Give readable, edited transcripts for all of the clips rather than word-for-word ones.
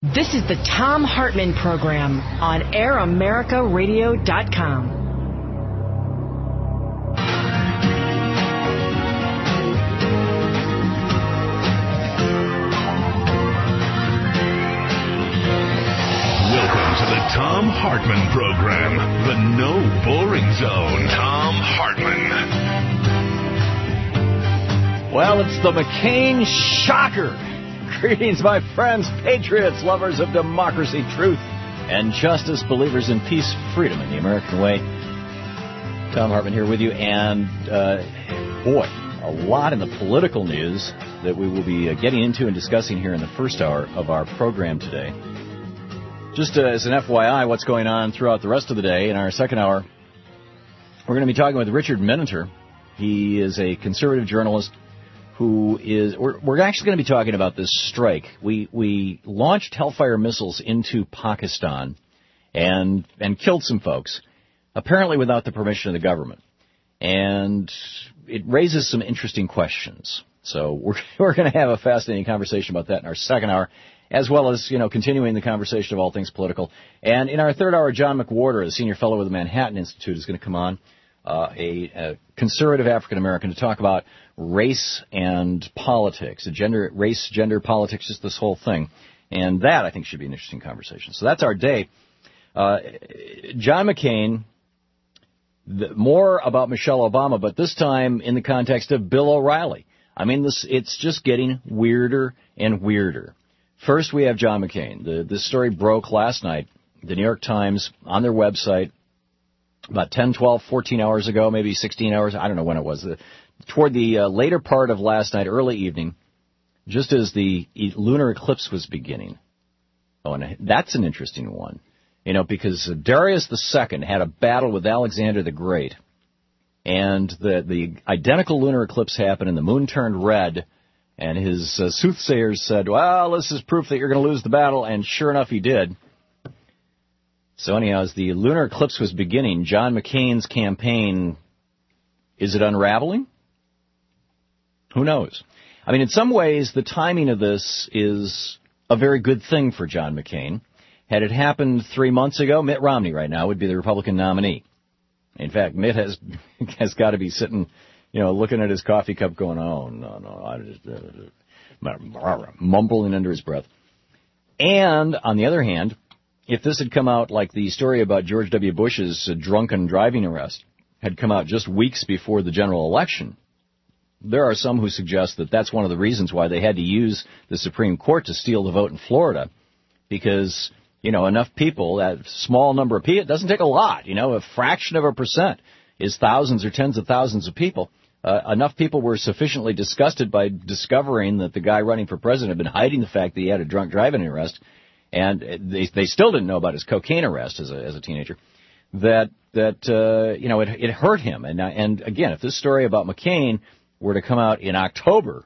This is the Thom Hartmann Program on AirAmericaRadio.com. Welcome to the Thom Hartmann Program, the no boring zone. Thom Hartmann. Well, it's the McCain shocker. Greetings, my friends, patriots, lovers of democracy, truth, and justice, believers in peace, freedom, and the American way. Thom Hartmann here with you, and boy, a lot in the political news that we will be getting into and discussing here in the first hour of our program today. Just as an FYI, what's going on throughout the rest of the day, in our second hour, we're going to be talking with Richard Miniter. He is a conservative journalist who is, we're actually going to be talking about this strike. We launched Hellfire missiles into Pakistan and killed some folks, apparently without the permission of the government. And it raises some interesting questions. So we're going to have a fascinating conversation about that in our second hour, as well as, continuing the conversation of all things political. And in our third hour, John McWhorter, the senior fellow with the Manhattan Institute, is going to come on, a conservative African-American, to talk about race and politics, race, gender, politics, just this whole thing. And that, I think, should be an interesting conversation. So that's our day. John McCain, more about Michelle Obama, but this time in the context of Bill O'Reilly. I mean, it's just getting weirder and weirder. First, we have John McCain. This story broke last night. The New York Times, on their website, about 10, 12, 14 hours ago, maybe 16 hours, I don't know when it was, toward the later part of last night, early evening, just as the lunar eclipse was beginning. Oh, and that's an interesting one, because Darius II had a battle with Alexander the Great, and the identical lunar eclipse happened, and the moon turned red, and his soothsayers said, well, this is proof that you're going to lose the battle, and sure enough, he did. So anyhow, as the lunar eclipse was beginning, John McCain's campaign, is it unraveling? Who knows? I mean, in some ways, the timing of this is a very good thing for John McCain. Had it happened 3 months ago, Mitt Romney right now would be the Republican nominee. In fact, Mitt has got to be sitting, looking at his coffee cup going, oh, no, I just mumbling under his breath. And on the other hand, if this had come out like the story about George W. Bush's drunken driving arrest had come out just weeks before the general election, there are some who suggest that that's one of the reasons why they had to use the Supreme Court to steal the vote in Florida, because, enough people, that small number of people, it doesn't take a lot, a fraction of a percent is thousands or tens of thousands of people. Enough people were sufficiently disgusted by discovering that the guy running for president had been hiding the fact that he had a drunk driving arrest, and they still didn't know about his cocaine arrest as a teenager, that it hurt him. And again, if this story about McCain were to come out in October,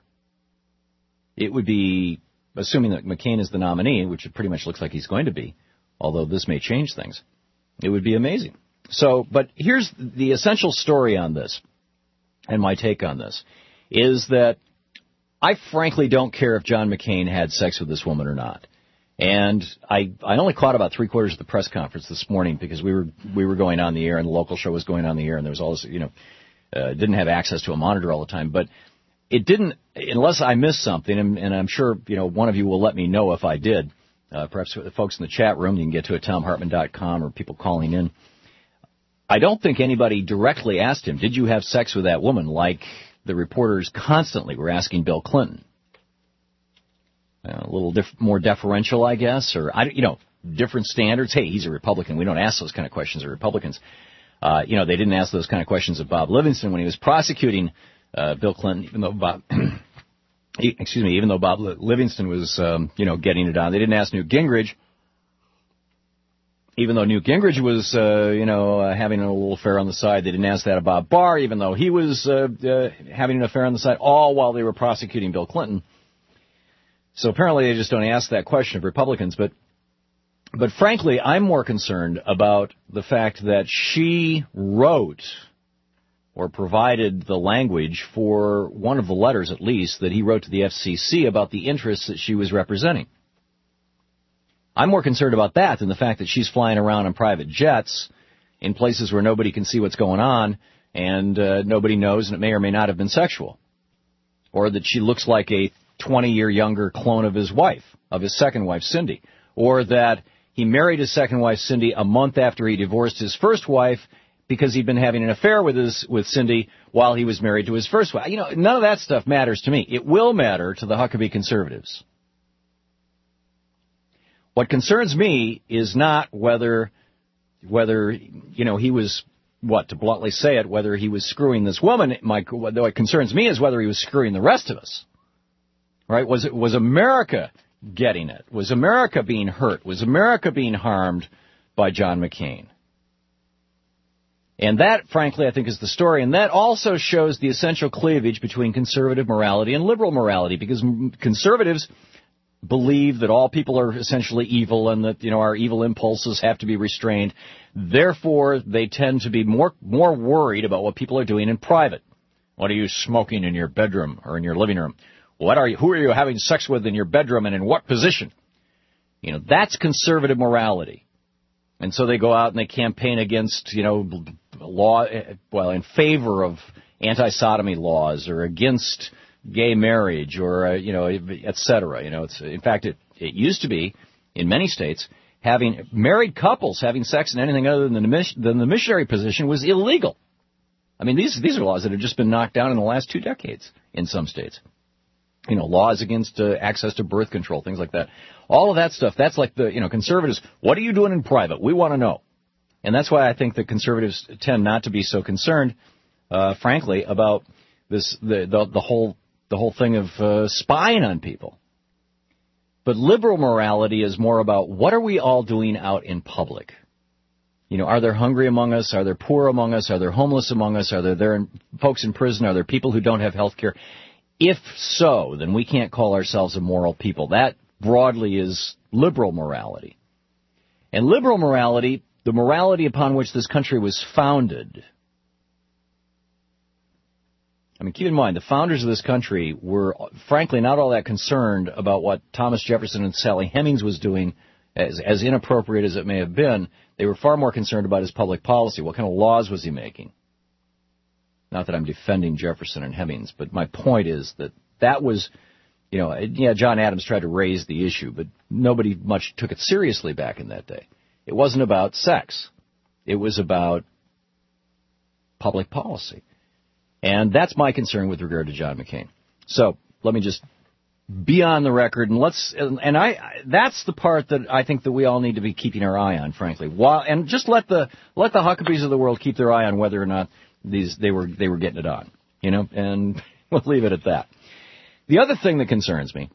it would be, assuming that McCain is the nominee, which it pretty much looks like he's going to be, although this may change things, it would be amazing. So, but here's the essential story on this, and my take on this, is that I frankly don't care if John McCain had sex with this woman or not. And I only caught about three-quarters of the press conference this morning because we were going on the air and the local show was going on the air and there was all this, didn't have access to a monitor all the time. But it didn't, unless I missed something, and I'm sure, one of you will let me know if I did. Perhaps the folks in the chat room, you can get to it, ThomHartmann.com, or people calling in. I don't think anybody directly asked him, did you have sex with that woman, like the reporters constantly were asking Bill Clinton. A little more deferential, I guess, or, different standards. Hey, he's a Republican. We don't ask those kind of questions of Republicans. They didn't ask those kind of questions of Bob Livingston when he was prosecuting Bill Clinton, even though Bob Livingston was, getting it on. They didn't ask Newt Gingrich, even though Newt Gingrich was, having a little affair on the side. They didn't ask that of Bob Barr, even though he was having an affair on the side, all while they were prosecuting Bill Clinton. So apparently they just don't ask that question of Republicans. But frankly, I'm more concerned about the fact that she wrote or provided the language for one of the letters, at least, that he wrote to the FCC about the interests that she was representing. I'm more concerned about that than the fact that she's flying around on private jets in places where nobody can see what's going on and nobody knows, and it may or may not have been sexual. Or that she looks like a 20-year younger clone of his wife, of his second wife, Cindy. Or that he married his second wife, Cindy, a month after he divorced his first wife because he'd been having an affair with Cindy while he was married to his first wife. You know, none of that stuff matters to me. It will matter to the Huckabee conservatives. What concerns me is not whether he was, to bluntly say it, whether he was screwing this woman. What concerns me is whether he was screwing the rest of us. Right? Was America getting it? Was America being hurt? Was America being harmed by John McCain? And that, frankly, I think is the story. And that also shows the essential cleavage between conservative morality and liberal morality, because conservatives believe that all people are essentially evil and that, our evil impulses have to be restrained. Therefore, they tend to be more worried about what people are doing in private. What are you smoking in your bedroom or in your living room? Who are you having sex with in your bedroom and in what position? That's conservative morality. And so they go out and they campaign against, in favor of anti-sodomy laws or against gay marriage or, et cetera. In fact, it used to be, in many states, having married couples having sex in anything other than the missionary position was illegal. I mean, these are laws that have just been knocked down in the last 2 decades in some states. Laws against access to birth control, things like that. All of that stuff, that's like the, conservatives, what are you doing in private? We want to know. And that's why I think that conservatives tend not to be so concerned, frankly, about the whole thing of spying on people. But liberal morality is more about what are we all doing out in public? Are there hungry among us? Are there poor among us? Are there homeless among us? Are there folks in prison? Are there people who don't have health care? If so, then we can't call ourselves a moral people. That broadly is liberal morality. And liberal morality, the morality upon which this country was founded. I mean, keep in mind, the founders of this country were, frankly, not all that concerned about what Thomas Jefferson and Sally Hemings was doing, as inappropriate as it may have been. They were far more concerned about his public policy. What kind of laws was he making? Not that I'm defending Jefferson and Hemings, but my point is that was, John Adams tried to raise the issue, but nobody much took it seriously back in that day. It wasn't about sex. It was about public policy. And that's my concern with regard to John McCain. So let me just be on the record, and that's the part that I think that we all need to be keeping our eye on, frankly. And just let the Huckabees of the world keep their eye on whether or not they were getting it on, and we'll leave it at that. The other thing that concerns me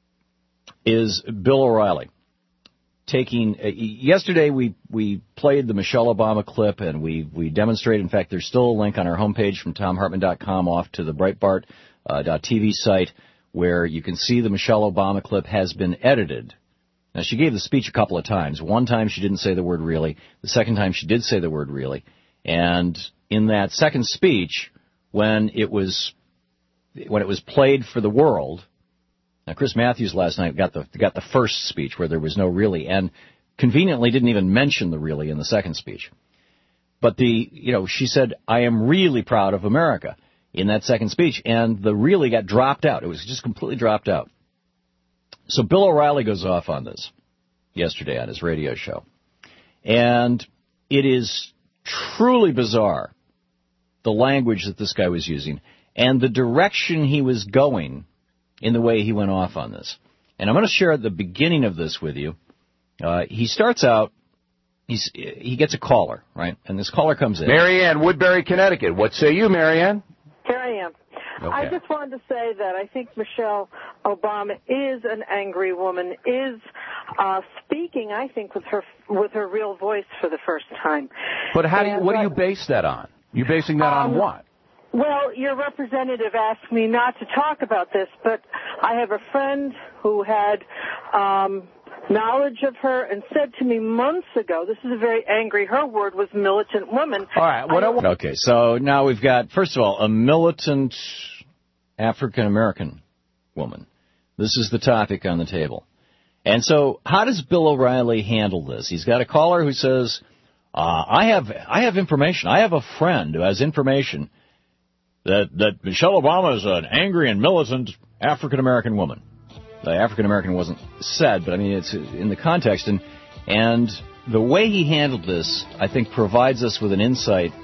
is Bill O'Reilly taking. Yesterday we played the Michelle Obama clip and we demonstrated. In fact, there's still a link on our homepage from TomHartman.com off to the Breitbart.TV site where you can see the Michelle Obama clip has been edited. Now, she gave the speech a couple of times. One time she didn't say the word really. The second time she did say the word really. And in that second speech, when it was played for the world, now Chris Matthews last night got the first speech where there was no really, and conveniently didn't even mention the really in the second speech. But she said, I am really proud of America in that second speech, and the really got dropped out. It was just completely dropped out. So Bill O'Reilly goes off on this yesterday on his radio show. And it is truly bizarre, the language that this guy was using and the direction he was going in the way he went off on this. And I'm going to share the beginning of this with you. He starts out, he gets a caller, right? And this caller comes in. Marianne, Woodbury, Connecticut. What say you, Marianne? Here I am. Okay. I just wanted to say that I think Michelle Obama is an angry woman, is speaking, I think, with her real voice for the first time. But what do you base that on? You basing that on what? Well, your representative asked me not to talk about this, but I have a friend who had knowledge of her and said to me months ago, this is a very angry, her word was militant woman. All right. Okay, so now we've got, first of all, a militant African-American woman. This is the topic on the table. And so how does Bill O'Reilly handle this? He's got a caller who says, I have information. I have a friend who has information that Michelle Obama is an angry and militant African-American woman. The African-American wasn't said, but I mean, it's in the context. And the way he handled this, I think, provides us with an insight,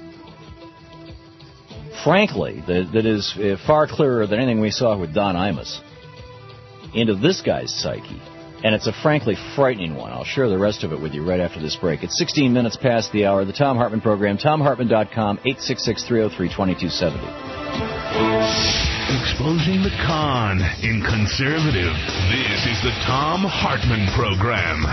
frankly, that is far clearer than anything we saw with Don Imus into this guy's psyche. And it's a frankly frightening one. I'll share the rest of it with you right after this break. It's 16 minutes past the hour. The Thom Hartmann Program, ThomHartmann.com, 866-303-2270. Exposing the con in conservative. This is the Thom Hartmann Program.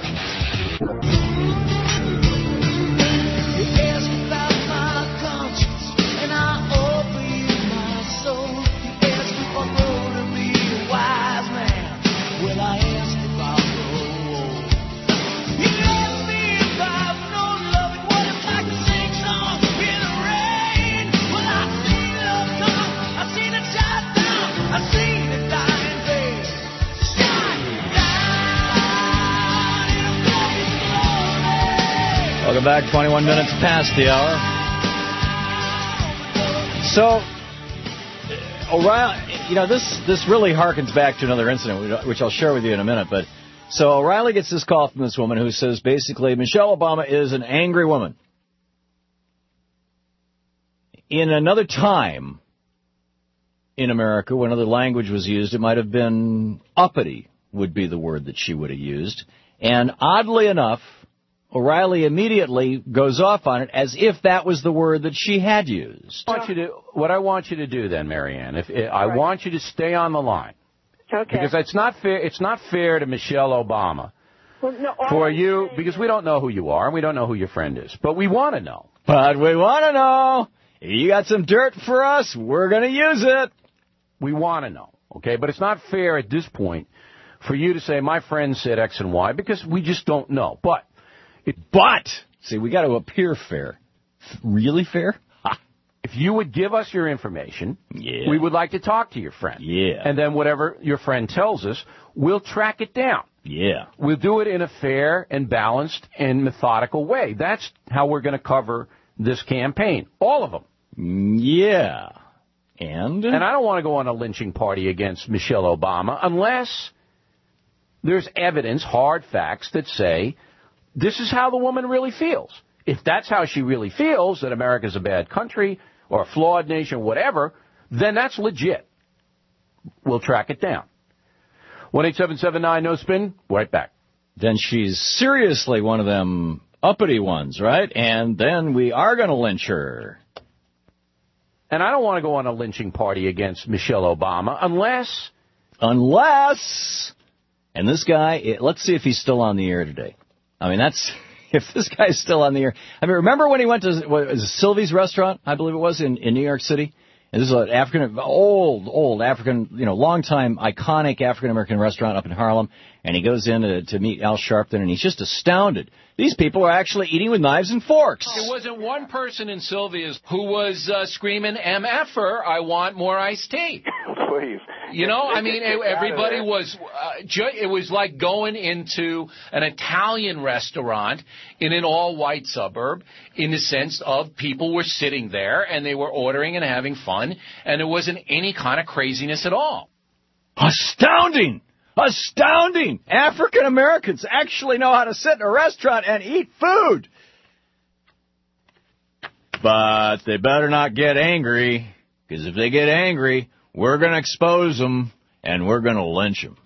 Welcome back, 21 minutes past the hour. So, O'Reilly, this really harkens back to another incident, which I'll share with you in a minute. But so O'Reilly gets this call from this woman who says, basically, Michelle Obama is an angry woman. In another time in America, when other language was used, it might have been uppity would be the word that she would have used. And oddly enough, O'Reilly immediately goes off on it as if that was the word that she had used. What I want you to do then, Marianne, I want you to stay on the line. Okay. Because it's not fair. It's not fair to Michelle Obama for you, because we don't know who you are and we don't know who your friend is. But we want to know. But we want to know. You got some dirt for us, we're going to use it. We want to know, okay? But it's not fair at this point for you to say, my friend said X and Y, because we just don't know. But, see, we got to appear fair. Really fair? If you would give us your information, yeah, we would like to talk to your friend. Yeah. And then whatever your friend tells us, we'll track it down. Yeah. We'll do it in a fair and balanced and methodical way. That's how we're going to cover this campaign. All of them. Yeah. And I don't want to go on a lynching party against Michelle Obama unless there's evidence, hard facts that say this is how the woman really feels. If that's how she really feels, that America's a bad country or a flawed nation, whatever, then that's legit. We'll track it down. 1-877-9-NO-SPIN. Right back. Then she's seriously one of them uppity ones, right? And then we are going to lynch her. And I don't want to go on a lynching party against Michelle Obama unless... And this guy, let's see if he's still on the air today. I mean, if this guy's still on the air. I mean, remember when he went to Sylvie's restaurant, I believe it was, in New York City? And this is an old African, long-time iconic African-American restaurant up in Harlem. And he goes in to meet Al Sharpton, and he's just astounded. These people are actually eating with knives and forks. There wasn't one person in Sylvia's who was screaming, MFer, I want more iced tea. Please. Everybody was, it was like going into an Italian restaurant in an all-white suburb, in the sense of people were sitting there and they were ordering and having fun, and there wasn't any kind of craziness at all. Astounding! African Americans actually know how to sit in a restaurant and eat food. But they better not get angry, because if they get angry, we're going to expose them and we're going to lynch them.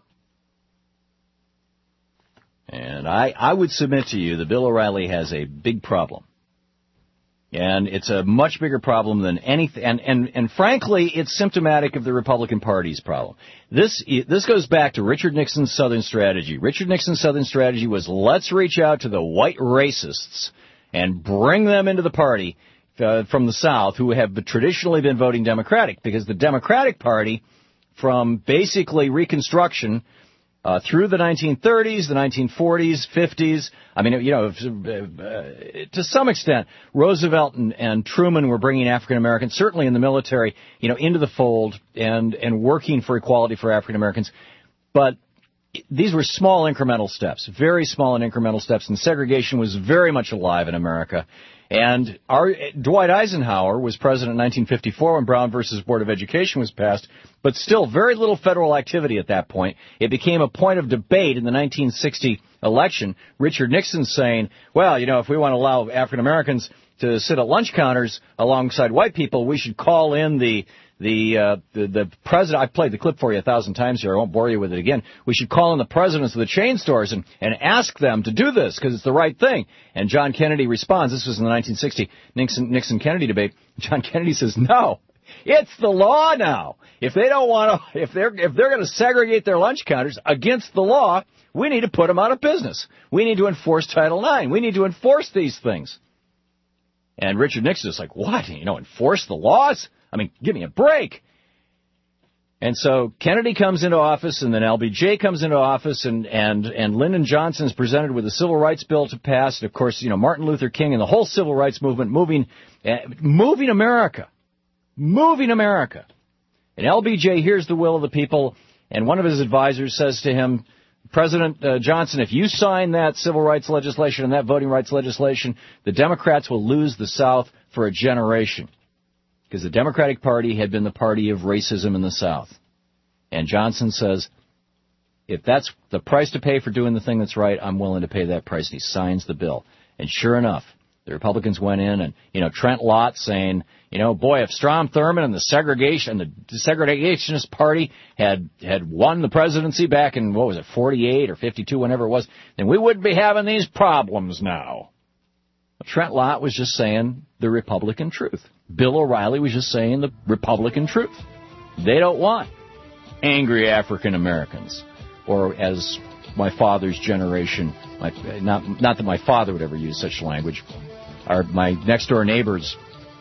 And I would submit to you that Bill O'Reilly has a big problem. And it's a much bigger problem than anything. And frankly, it's symptomatic of the Republican Party's problem. This goes back to Richard Nixon's Southern strategy. Richard Nixon's Southern strategy was, let's reach out to the white racists and bring them into the party from the South, who have traditionally been voting Democratic, because the Democratic Party, from basically Reconstruction through the 1930s, the 1940s, 50s, to some extent, Roosevelt and Truman were bringing African Americans, certainly in the military, into the fold and working for equality for African Americans. But these were small incremental steps, very small and incremental steps, and segregation was very much alive in America. And Dwight Eisenhower was president in 1954 when Brown versus Board of Education was passed, but still very little federal activity at that point. It became a point of debate in the 1960 election. Richard Nixon saying, well, if we want to allow African Americans to sit at lunch counters alongside white people, we should call in the president. I've played the clip for you 1,000 times here. I won't bore you with it again. We should call in the presidents of the chain stores and ask them to do this because it's the right thing. And John Kennedy responds. This was in the 1960 Nixon-Kennedy debate. John Kennedy says, no, it's the law now. If they don't want to, if they're going to segregate their lunch counters against the law, we need to put them out of business. We need to enforce Title IX. We need to enforce these things. And Richard Nixon is like, what? Enforce the laws? I mean, give me a break. And so Kennedy comes into office, and then LBJ comes into office, and Lyndon Johnson is presented with a civil rights bill to pass. And, of course, Martin Luther King and the whole civil rights movement moving America. Moving America. And LBJ hears the will of the people, and one of his advisors says to him, President Johnson, if you sign that civil rights legislation and that voting rights legislation, the Democrats will lose the South for a generation. Because the Democratic Party had been the party of racism in the South. And Johnson says, if that's the price to pay for doing the thing that's right, I'm willing to pay that price. And he signs the bill. And sure enough, the Republicans went in and, Trent Lott saying, boy, if Strom Thurmond and the Segregationist Party had won the presidency back in, 48 or 52, whenever it was, then we wouldn't be having these problems now. Trent Lott was just saying the Republican truth. Bill O'Reilly was just saying the Republican truth. They don't want angry African Americans, or as my father's generation, not that my father would ever use such language, my next door neighbor's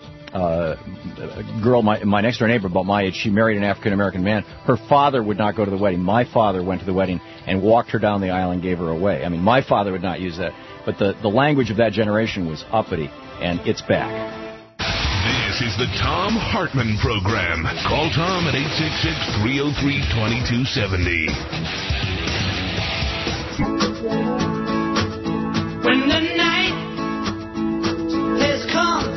girl, my next door neighbor about my age, she married an African American man. Her father would not go to the wedding. My father went to the wedding and walked her down the aisle and gave her away. I mean, my father would not use that. But the language of that generation was uppity, and it's back. This is the Thom Hartmann Program. Call Tom at 866-303-2270. When the night has come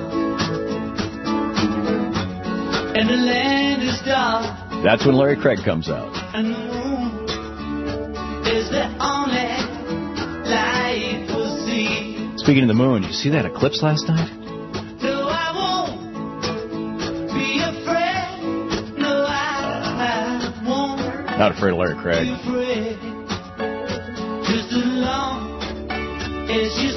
and the land is dark, that's when Larry Craig comes out. And the moon is the only light we'll see. Speaking of the moon, did you see that eclipse last night? No, I won't be afraid. No, I won't. Not afraid of Larry Craig. Be afraid. Just as long as you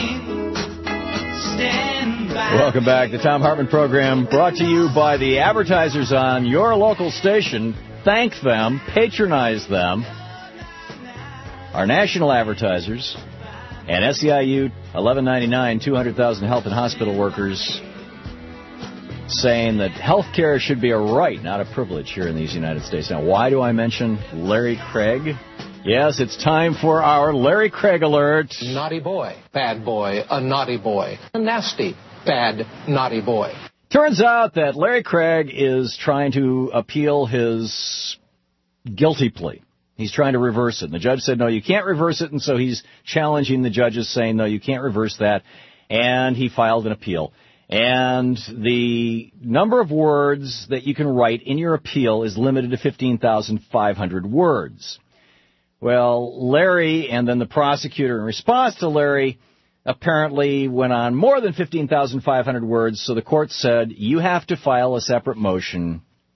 stand by. Welcome back. The Thom Hartmann Program brought to you by the advertisers on your local station. Thank them. Patronize them. Our national advertisers. And SEIU, $11.99, 200,000 health and hospital workers saying that health care should be a right, not a privilege here in these United States. Now, why do I mention Larry Craig? Yes, it's time for our Larry Craig alert. Naughty boy, bad boy, a naughty boy, a nasty, bad, naughty boy. Turns out that Larry Craig is trying to appeal his guilty plea. He's trying to reverse it. And the judge said, no, you can't reverse it. And so he's challenging the judges, saying, no, you can't reverse that. And he filed an appeal. And the number of words that you can write in your appeal is limited to 15,500 words. Well, Larry and then the prosecutor, in response to Larry, apparently went on more than 15,500 words. So the court said, you have to file a separate motion.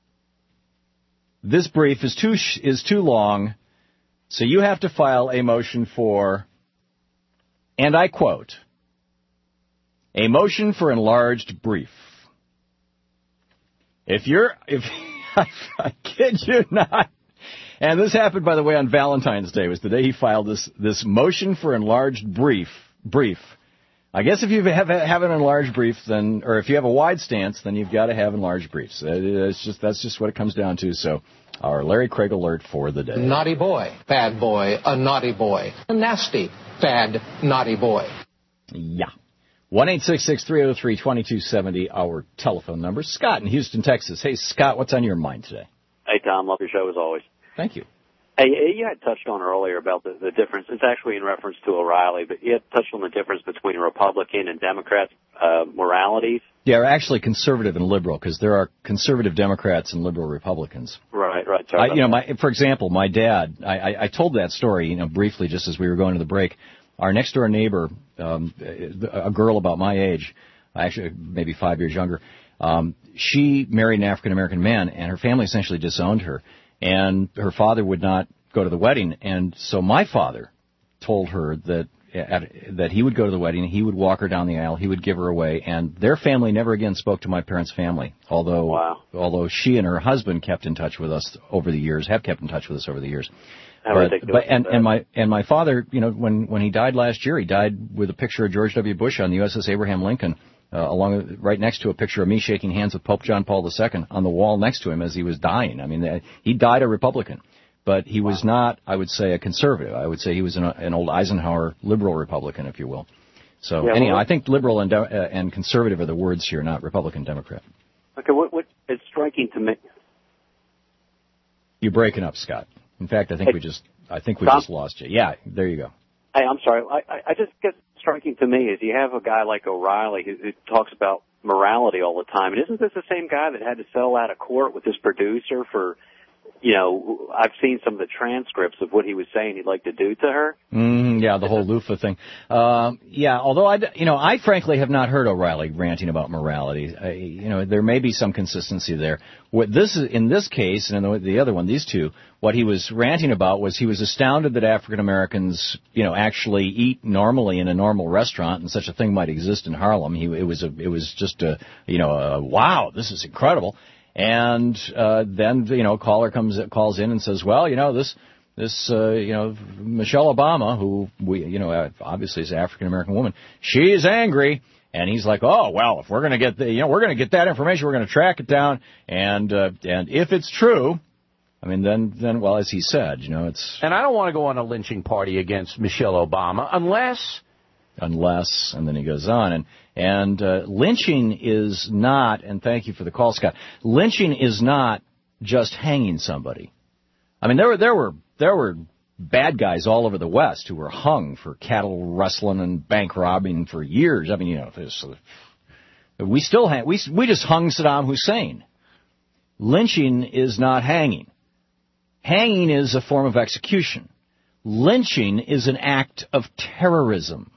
This brief is too long, so you have to file a motion for, and I quote, a motion for enlarged brief. I kid you not. And this happened, by the way, on Valentine's Day. It was the day he filed this motion for enlarged brief. I guess if you have an enlarged brief, then, or if you have a wide stance, then you've got to have enlarged briefs. That's just what it comes down to. So, our Larry Craig alert for the day. Naughty boy, bad boy, a naughty boy, a nasty, bad, naughty boy. Yeah. 1-866-303-2270, our telephone number. Scott in Houston, Texas. Hey, Scott, what's on your mind today? Hey, Tom. Love your show as always. Thank you. Hey, you had touched on earlier about the difference. It's actually in reference to O'Reilly, but you had touched on the difference between Republican and Democrat moralities. Yeah, actually conservative and liberal, because there are conservative Democrats and liberal Republicans. Right. For example, my dad, I told that story, briefly just as we were going to the break. Our next door neighbor, a girl about my age, actually maybe 5 years younger, she married an African American man, and her family essentially disowned her. And her father would not go to the wedding, and so my father told her that he would go to the wedding, he would walk her down the aisle, he would give her away, and their family never again spoke to my parents' family. Although she and her husband kept in touch with us over the years, have kept in touch with us over the years. My father, when he died last year, he died with a picture of George W. Bush on the USS Abraham Lincoln. Right next to a picture of me shaking hands with Pope John Paul II on the wall next to him as he was dying. I mean, he died a Republican, but he was not, I would say, a conservative. I would say he was an old Eisenhower liberal Republican, if you will. So I think liberal and conservative are the words here, not Republican, Democrat. Okay, what is striking to me? You're breaking up, Scott. In fact, I think we just lost you. Yeah, there you go. Hey, I'm sorry. I just get striking to me is you have a guy like O'Reilly who talks about morality all the time. And isn't this the same guy that had to settle out of court with his producer for, I've seen some of the transcripts of what he was saying he'd like to do to her. Yeah, the whole loofah thing. Although I frankly have not heard O'Reilly ranting about morality. There may be some consistency there. In this case, and in the other one, these two, what he was ranting about was he was astounded that African Americans, actually eat normally in a normal restaurant, and such a thing might exist in Harlem. It was just wow, this is incredible. And then caller calls in and says, well, this Michelle Obama, who obviously is an African American woman, she is angry. And he's like, oh, well, if we're going to get we're going to get that information, we're going to track it down, and if it's true, I mean, then well, as he said, it's. And I don't want to go on a lynching party against Michelle Obama unless, and then he goes on, and lynching is not, and thank you for the call, Scott. Lynching is not just hanging somebody. I mean, there were bad guys all over the West who were hung for cattle rustling and bank robbing for years. I mean, we just hung Saddam Hussein. Lynching is not hanging. Hanging is a form of execution. Lynching is an act of terrorism.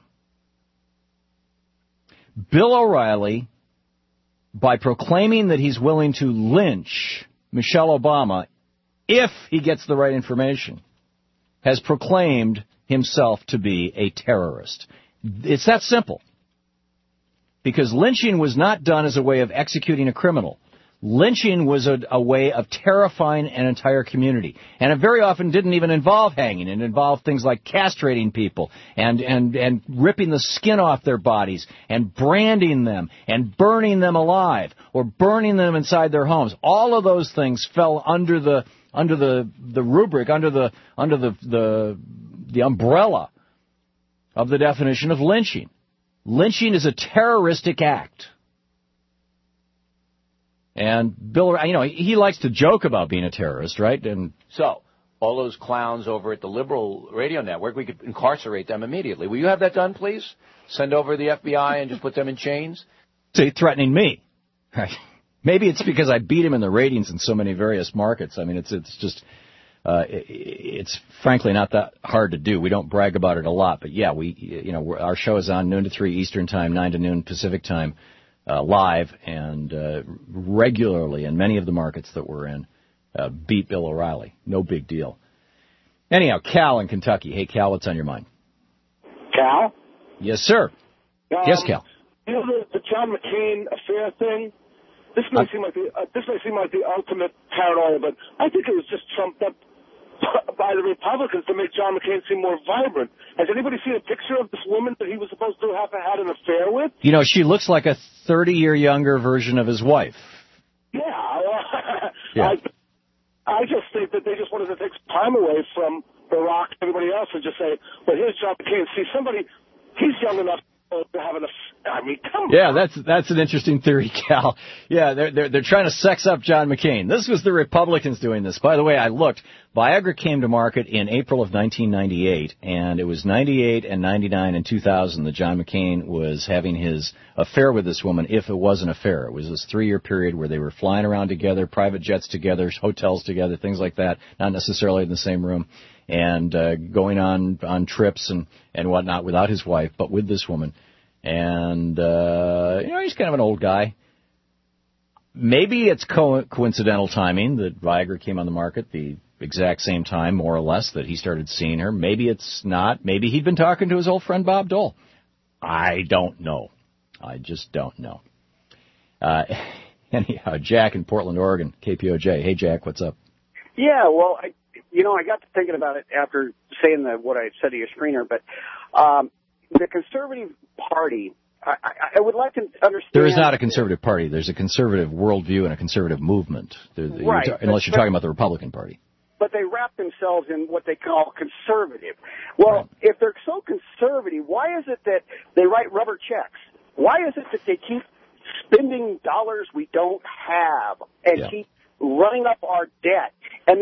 Bill O'Reilly, by proclaiming that he's willing to lynch Michelle Obama if he gets the right information, has proclaimed himself to be a terrorist. It's that simple. Because lynching was not done as a way of executing a criminal. Lynching was a way of terrifying an entire community. And it very often didn't even involve hanging. It involved things like castrating people and ripping the skin off their bodies and branding them and burning them alive or burning them inside their homes. All of those things fell under the rubric, under the umbrella of the definition of lynching. Lynching is a terroristic act. And Bill, he likes to joke about being a terrorist, right? And so, all those clowns over at the liberal radio network, we could incarcerate them immediately. Will you have that done, please? Send over the FBI and just put them in chains? So threatening me. Right. Maybe it's because I beat him in the ratings in so many various markets. I mean, it's just, it's frankly not that hard to do. We don't brag about it a lot, but yeah, our show is on noon to 3 Eastern Time, 9 to noon Pacific Time. Live and regularly in many of the markets that we're in, beat Bill O'Reilly. No big deal. Anyhow, Cal in Kentucky. Hey, Cal, what's on your mind? Cal? Yes, sir. Yes, Cal. The John McCain affair thing? This may seem like the ultimate paranoia, but I think it was just trumped up by the Republicans to make John McCain seem more vibrant. Has anybody seen a picture of this woman that he was supposed to have had an affair with? She looks like a 30-year younger version of his wife. Yeah. Yeah. I just think that they just wanted to take some time away from Barack and everybody else and just say, well, here's John McCain. See, he's young enough having I mean, come on. Yeah, that's an interesting theory, Cal. Yeah, they're trying to sex up John McCain. This was the Republicans doing this. By the way, I looked. Viagra came to market in April of 1998, and it was 98 and 99 and 2000 that John McCain was having his affair with this woman, if it was an affair. It was this 3-year period where they were flying around together, private jets together, hotels together, things like that, not necessarily in the same room, and going on trips and whatnot without his wife, but with this woman. And, he's kind of an old guy. Maybe it's coincidental timing that Viagra came on the market the exact same time, more or less, that he started seeing her. Maybe it's not. Maybe he'd been talking to his old friend Bob Dole. I don't know. I just don't know. Anyhow, Jack in Portland, Oregon, KPOJ. Hey, Jack, what's up? Yeah, well, I got to thinking about it after saying what I said to your screener, but the Conservative Party, I would like to understand... There is not a conservative party. There's a conservative worldview and a conservative movement, right, unless you're talking about the Republican Party. But they wrap themselves in what they call conservative. Well, right. If they're so conservative, why is it that they write rubber checks? Why is it that they keep spending dollars we don't have and keep running up our debt?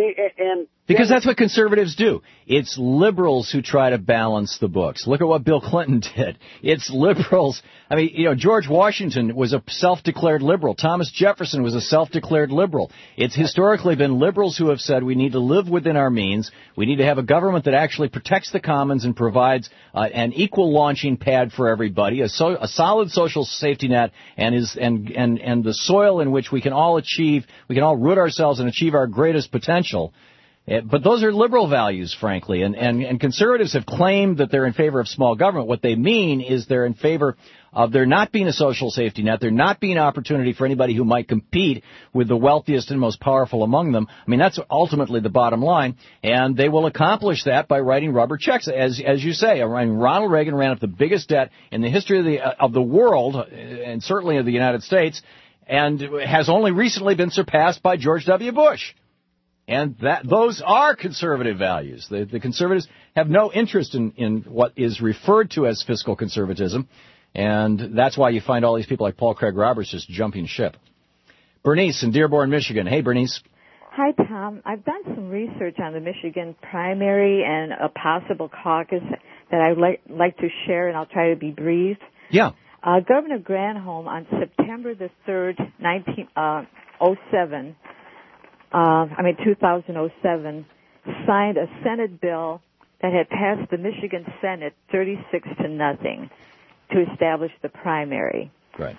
Because that's what conservatives do. It's liberals who try to balance the books. Look at what Bill Clinton did. It's liberals. I mean, George Washington was a self-declared liberal. Thomas Jefferson was a self-declared liberal. It's historically been liberals who have said we need to live within our means. We need to have a government that actually protects the commons and provides an equal launching pad for everybody, a solid social safety net, and the soil in which we can all root ourselves and achieve our greatest potential. But those are liberal values, frankly, and conservatives have claimed that they're in favor of small government. What they mean is they're in favor of there not being a social safety net, there not being opportunity for anybody who might compete with the wealthiest and most powerful among them. I mean, that's ultimately the bottom line, and they will accomplish that by writing rubber checks, as you say. I mean, Ronald Reagan ran up the biggest debt in the history of the world, and certainly of the United States, and has only recently been surpassed by George W. Bush. And those are conservative values. The conservatives have no interest in what is referred to as fiscal conservatism, and that's why you find all these people like Paul Craig Roberts just jumping ship. Bernice in Dearborn, Michigan. Hey, Bernice. Hi, Tom. I've done some research on the Michigan primary and a possible caucus that I'd like to share, and I'll try to be brief. Yeah. Governor Granholm on September the 3rd, 2007, signed a Senate bill that had passed the Michigan Senate 36-0 to establish the primary. Right.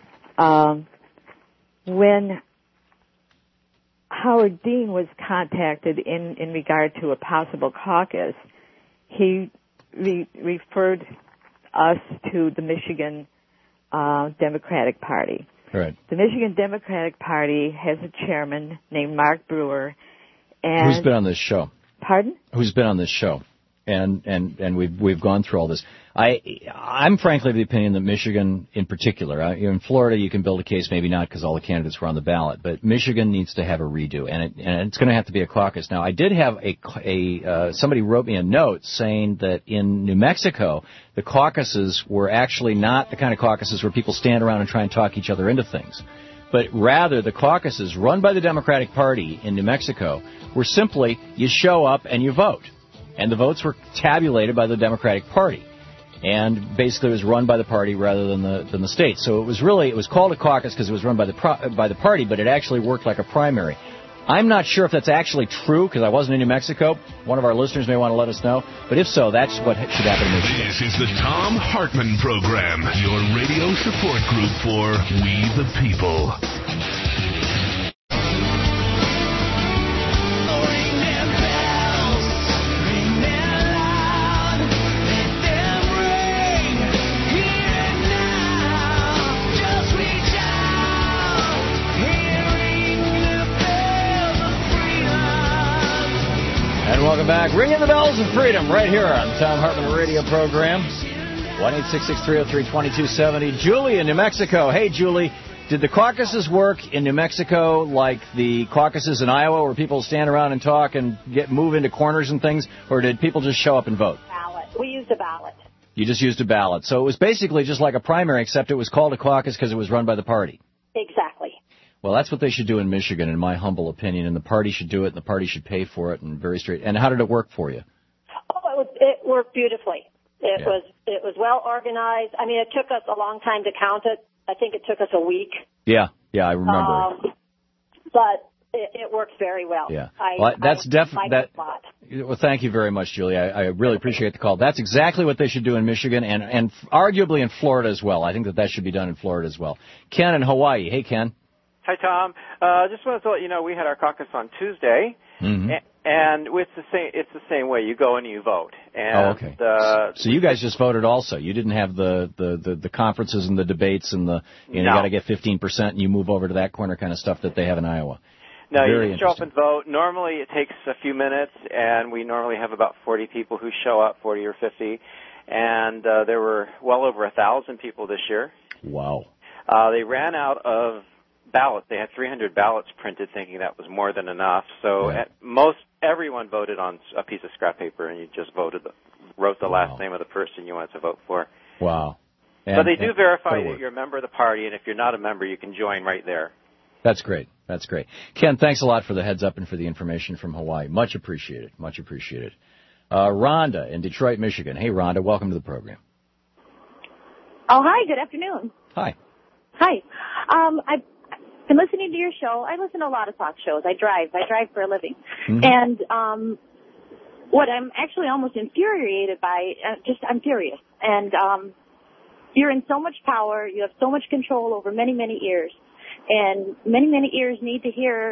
When Howard Dean was contacted in regard to a possible caucus, he referred us to the Michigan Democratic Party. Right. The Michigan Democratic Party has a chairman named Mark Brewer. And who's been on this show? Pardon? Who's been on this show? And we've gone through all this. I'm frankly of the opinion that Michigan, in particular, in Florida, you can build a case, maybe not because all the candidates were on the ballot, but Michigan needs to have a redo, and it's going to have to be a caucus. Now, I did have somebody wrote me a note saying that in New Mexico, the caucuses were actually not the kind of caucuses where people stand around and try and talk each other into things, but rather the caucuses run by the Democratic Party in New Mexico were simply you show up and you vote. And the votes were tabulated by the Democratic Party, and basically it was run by the party rather than the state. So it was called a caucus because it was run by the party, but it actually worked like a primary. I'm not sure if that's actually true because I wasn't in New Mexico. One of our listeners may want to let us know, but if so, that's what should happen in Michigan. This is the Tom Hartman Program, your radio support group for We the People. Welcome back. Ringing the bells of freedom right here on the Tom Hartman Radio Program. 1-866-303-2270. Julie in New Mexico. Hey, Julie. Did the caucuses work in New Mexico like the caucuses in Iowa where people stand around and talk and move into corners and things? Or did people just show up and vote? Ballot. We used a ballot. You just used a ballot. So it was basically just like a primary, except it was called a caucus because it was run by the party. Exactly. Well, that's what they should do in Michigan, in my humble opinion, and the party should do it, and the party should pay for it, and very straight. And how did it work for you? Oh, it worked beautifully. It was well organized. I mean, it took us a long time to count it. I think it took us a week. Yeah, I remember. But it works very well. Yeah, that's definitely Well, thank you very much, Julie. I really appreciate the call. That's exactly what they should do in Michigan, and arguably in Florida as well. I think that should be done in Florida as well. Ken in Hawaii. Hey, Ken. Hi, Tom. Just wanted to let you know we had our caucus on Tuesday, and it's the same way. You go and you vote. And, okay. So you guys just voted also. You didn't have the conferences and the debates and you got to get 15% and you move over to that corner kind of stuff that they have in Iowa. No, you just show up and vote. Normally it takes a few minutes, and we normally have about 40 people who show up, 40 or 50, and there were well over 1,000 people this year. Wow. They ran out of ballots. They had 300 ballots printed, thinking that was more than enough. So everyone voted on a piece of scrap paper, and you just wrote the last name of the person you wanted to vote for. Wow. But they do verify that you're a member of the party, and if you're not a member, you can join right there. That's great. Ken, thanks a lot for the heads up and for the information from Hawaii. Much appreciated. Rhonda in Detroit, Michigan. Hey, Rhonda, welcome to the program. Oh, hi. Good afternoon. Hi. I've been listening to your show. I listen to a lot of talk shows. I drive for a living. Mm-hmm. And what I'm actually almost infuriated by, I'm furious. And you're in so much power. You have so much control over many, many ears. And many, many ears need to hear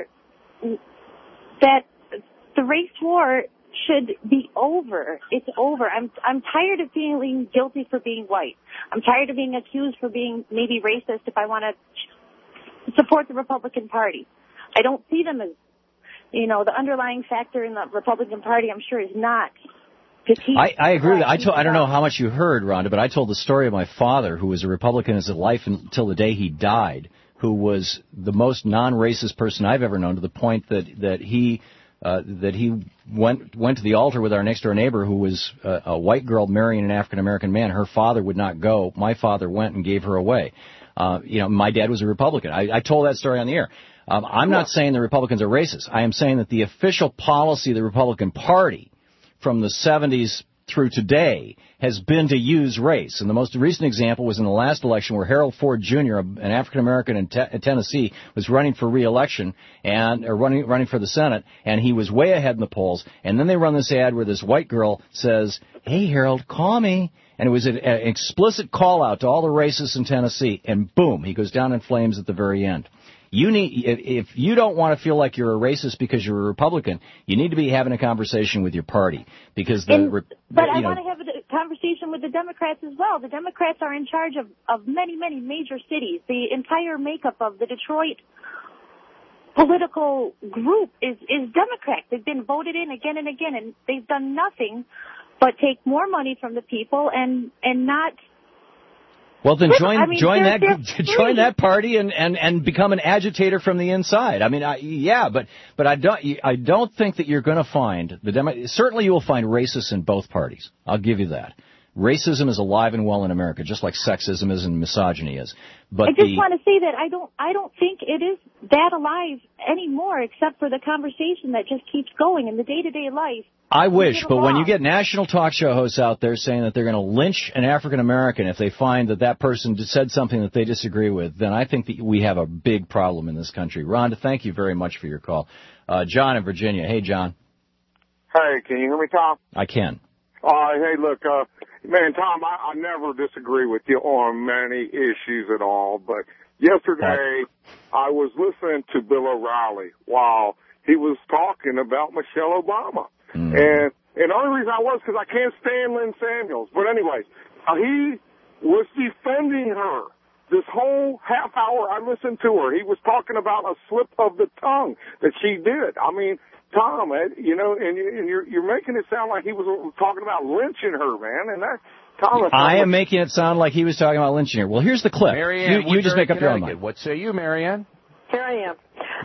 that the race war should be over. It's over. I'm tired of feeling guilty for being white. I'm tired of being accused for being maybe racist if I want to support the Republican Party. I don't see them as, the underlying factor in the Republican Party, I'm sure, is not petite. I agree with that. I don't know how much you heard, Rhonda, but I told the story of my father, who was a Republican his life until the day he died, who was the most non-racist person I've ever known, to the point that he went to the altar with our next door neighbor, who was a white girl marrying an African American man. Her father would not go. My father went and gave her away. My dad was a Republican. I told that story on the air. I'm not saying the Republicans are racist. I am saying that the official policy of the Republican Party from the 70s through today has been to use race. And the most recent example was in the last election, where Harold Ford Jr., an African-American in Tennessee, was running for re-election and running for the Senate, and he was way ahead in the polls. And then they run this ad where this white girl says, "Hey, Harold, call me." And it was an explicit call-out to all the racists in Tennessee, and boom, he goes down in flames at the very end. If you don't want to feel like you're a racist because you're a Republican, you need to be having a conversation with your party, because I want to have a conversation with the Democrats as well. The Democrats are in charge of many, many major cities. The entire makeup of the Detroit political group is Democrat. They've been voted in again and again, and they've done nothing but take more money from the people and not. Well, then join that party and become an agitator from the inside. I mean, but I don't think that you're going to find certainly you will find racists in both parties. I'll give you that. Racism is alive and well in America, just like sexism is and misogyny is. But I just want to say that I don't think it is that alive anymore, except for the conversation that just keeps going in the day-to-day life. I wish, but when you get national talk show hosts out there saying that they're going to lynch an African American if they find that person said something that they disagree with, then I think that we have a big problem in this country. Rhonda, thank you very much for your call. John in Virginia. Hey, John. Hey, can you hear me, Tom? I can. Hey, look, man, Tom, I never disagree with you on many issues at all, but yesterday I was listening to Bill O'Reilly while he was talking about Michelle Obama. And the only reason I was because I can't stand Lynn Samuels. But anyways, he was defending her. This whole half hour I listened to her. He was talking about a slip of the tongue that she did. I mean, Tom, and you're making it sound like he was talking about lynching her, man. And that, Tom, I am making it sound like he was talking about lynching her. Well, here's the clip. Marianne, you just make up your own mind. What say you, Marianne? Here I am.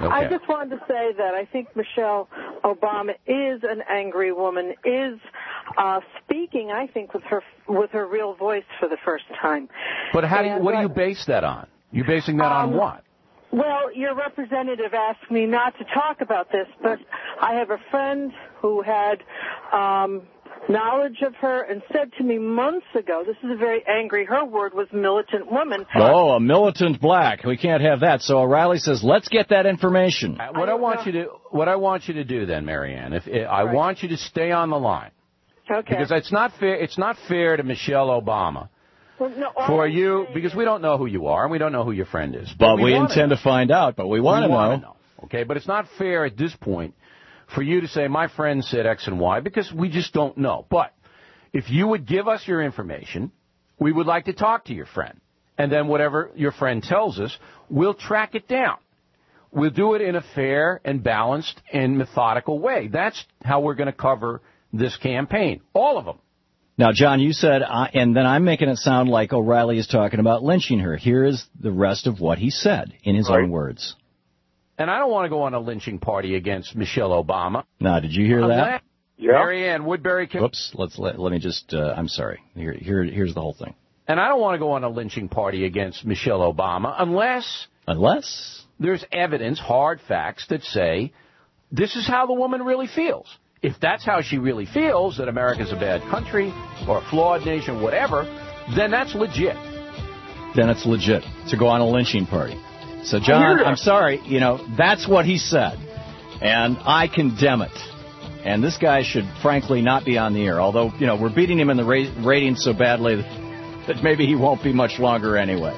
I just wanted to say that I think Michelle Obama is an angry woman, is speaking, I think, with her real voice for the first time. But what do you base that on? You're basing that on what? Well, your representative asked me not to talk about this, but I have a friend who had knowledge of her and said to me months ago, this is a very angry, her word was militant woman. Oh, a militant black. We can't have that. So O'Reilly says, let's get that information. What I want you to do then, Marianne, I want you to stay on the line. Okay. Because it's not fair to Michelle Obama. Well, no, for you, because we don't know who you are and we don't know who your friend is. But we intend to find out, but we want to know. Okay, but it's not fair at this point for you to say, my friend said X and Y, because we just don't know. But if you would give us your information, we would like to talk to your friend. And then whatever your friend tells us, we'll track it down. We'll do it in a fair and balanced and methodical way. That's how we're going to cover this campaign. All of them. Now, John, you said, and then I'm making it sound like O'Reilly is talking about lynching her. Here is the rest of what he said in his own words. And I don't want to go on a lynching party against Michelle Obama. Now, did you hear that? Yeah. Marianne Woodbury. Whoops. Let me just. I'm sorry. Here's the whole thing. And I don't want to go on a lynching party against Michelle Obama unless there's evidence, hard facts that say this is how the woman really feels. If that's how she really feels, that America's a bad country or a flawed nation, whatever, then that's legit. Then it's legit to go on a lynching party. So, John, I'm sorry, that's what he said, and I condemn it. And this guy should, frankly, not be on the air, although, we're beating him in the ratings so badly that maybe he won't be much longer anyway.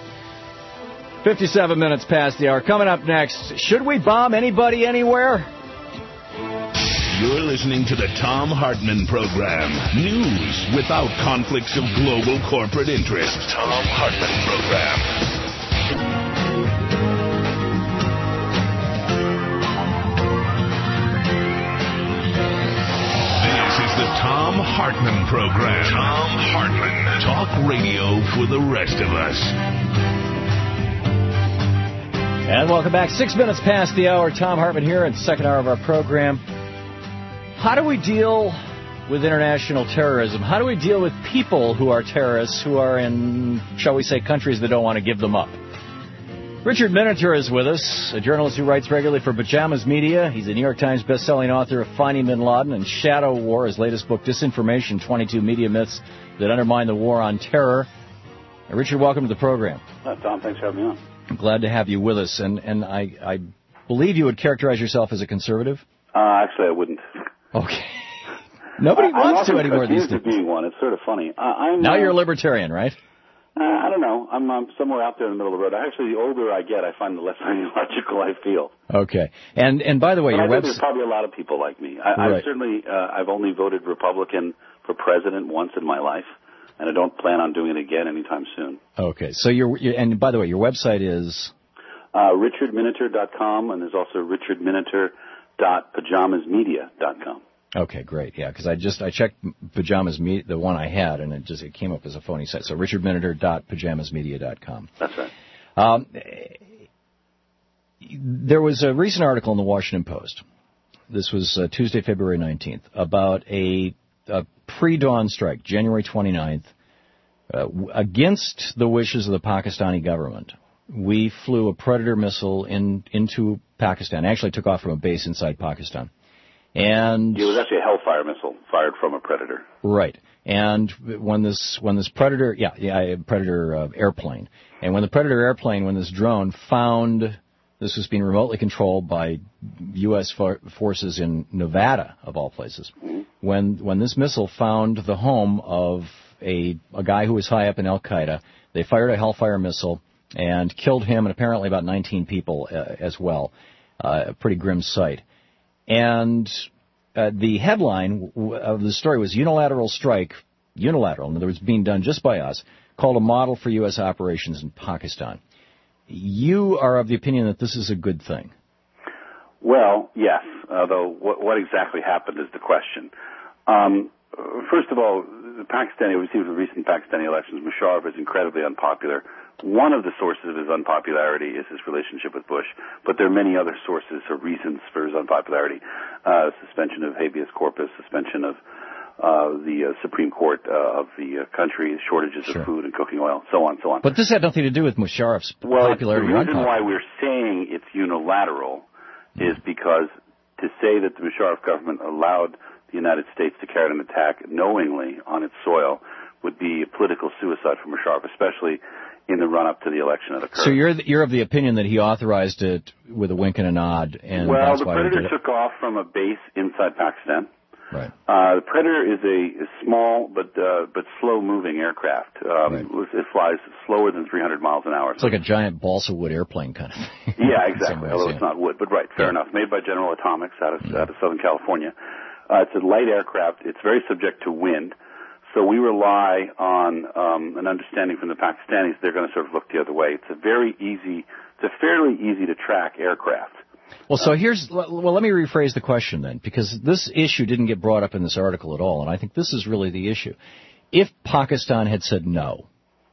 57 minutes past the hour. Coming up next, should we bomb anybody anywhere? You're listening to the Thom Hartmann Program. News without conflicts of global corporate interest. Thom Hartmann Program. This is the Thom Hartmann Program. Thom Hartmann. Talk radio for the rest of us. And welcome back. 6 minutes past the hour. Thom Hartmann here in the second hour of our program. How do we deal with international terrorism? How do we deal with people who are terrorists who are in, shall we say, countries that don't want to give them up? Richard Miniter is with us, a journalist who writes regularly for Pajamas Media. He's a New York Times bestselling author of Finding Bin Laden and Shadow War, his latest book, Disinformation, 22 Media Myths That Undermine the War on Terror. Richard, welcome to the program. Tom, thanks for having me on. I'm glad to have you with us. And I believe you would characterize yourself as a conservative? Actually, I wouldn't. Okay. Nobody wants to anymore these days. I'm accused of being one. It's sort of funny. Now you're a libertarian, right? I don't know. I'm somewhere out there in the middle of the road. Actually, the older I get, I find the less ideological I feel. Okay. And by the way, your website... There's probably a lot of people like me. I've only voted Republican for president once in my life, and I don't plan on doing it again anytime soon. Okay. So and by the way, your website is... RichardMiniter.com, and there's also RichardMiniter.pajamasmedia.com. Okay, great. Yeah, because I checked Pajamas Media, the one I had, and it came up as a phony site. So RichardMiniter.pajamasmedia.com. That's right. There was a recent article in the Washington Post. This was Tuesday, February 19th, about a pre-dawn strike, January 29th, against the wishes of the Pakistani government. We flew a Predator missile into Pakistan. Actually took off from a base inside Pakistan. And it was actually a Hellfire missile fired from a Predator. Right. And when this Predator, Predator airplane, and when the Predator airplane, when this drone found, this was being remotely controlled by U.S. forces in Nevada, of all places. Mm-hmm. When this missile found the home of a guy who was high up in Al-Qaeda, they fired a Hellfire missile and killed him and apparently about 19 people as well. A pretty grim sight. And the headline of the story was unilateral strike, in other words, being done just by us, called a model for U.S. operations in Pakistan. You are of the opinion that this is a good thing. Well, yes, although what exactly happened is the question. First of all, we've seen the recent Pakistani elections, Musharraf is incredibly unpopular One of the sources of his unpopularity is his relationship with Bush, but there are many other sources or reasons for his unpopularity. Suspension of habeas corpus, suspension of the Supreme Court of the country, shortages of food and cooking oil, so on, so on. But this had nothing to do with Musharraf's popularity. The reason why we're saying it's unilateral is because to say that the Musharraf government allowed the United States to carry out an attack knowingly on its soil would be a political suicide for Musharraf, especially in the run-up to the election that occurred. So you're of the opinion that he authorized it with a wink and a nod, and well, that's the why he Predator did it? took off from a base inside Pakistan. Right. The Predator is a small but slow-moving aircraft. It flies slower than 300 miles an hour. It's like a giant balsa wood airplane kind of thing. Yeah, exactly. Although it's not wood, but fair enough. Made by General Atomics out of Southern California. It's a light aircraft. It's very subject to wind. So we rely on an understanding from the Pakistanis they're going to sort of look the other way. It's a fairly easy to track aircraft. Well, so let me rephrase the question then, because this issue didn't get brought up in this article at all, and I think this is really the issue. If Pakistan had said no,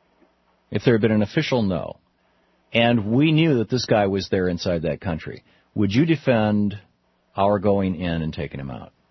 if there had been an official no, and we knew that this guy was there inside that country, would you defend our going in and taking him out?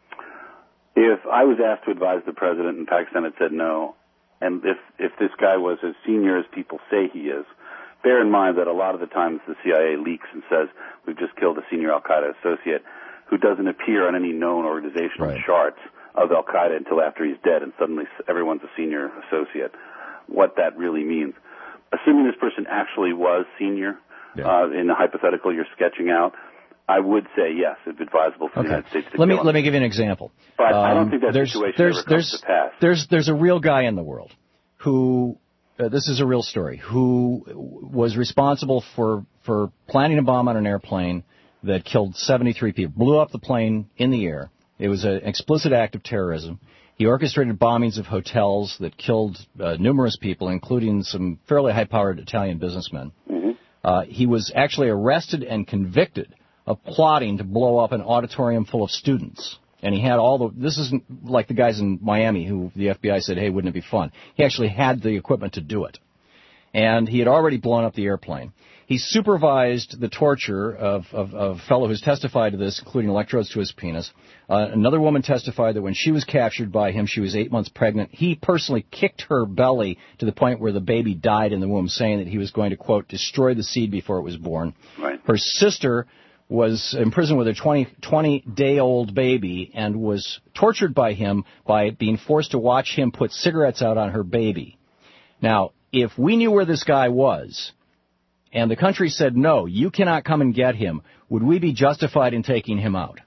If I was asked to advise the president and Pakistan had said no, and if this guy was as senior as people say he is, bear in mind that a lot of the times the CIA leaks and says, we've just killed a senior al-Qaeda associate who doesn't appear on any known organizational charts of al-Qaeda until after he's dead, and suddenly everyone's a senior associate. What that really means. Assuming this person actually was senior, in the hypothetical you're sketching out, I would say yes, it's advisable for the United States to kill him. Let me give you an example. But I don't think that situation ever comes to pass. There's a real guy in the world who, this is a real story, who was responsible for planting a bomb on an airplane that killed 73 people, blew up the plane in the air. It was an explicit act of terrorism. He orchestrated bombings of hotels that killed numerous people, including some fairly high-powered Italian businessmen. He was actually arrested and convicted of plotting to blow up an auditorium full of students. And he had this isn't like the guys in Miami who the FBI said, hey, wouldn't it be fun? He actually had the equipment to do it. And he had already blown up the airplane. He supervised the torture of a fellow who's testified to this, including electrodes to his penis. Another woman testified that when she was captured by him, she was 8 months pregnant. He personally kicked her belly to the point where the baby died in the womb, saying that he was going to, quote, destroy the seed before it was born. Right. Her sister was in prison with a 20-day-old baby and was tortured by him by being forced to watch him put cigarettes out on her baby. Now, if we knew where this guy was, and the country said, no, you cannot come and get him, would we be justified in taking him out?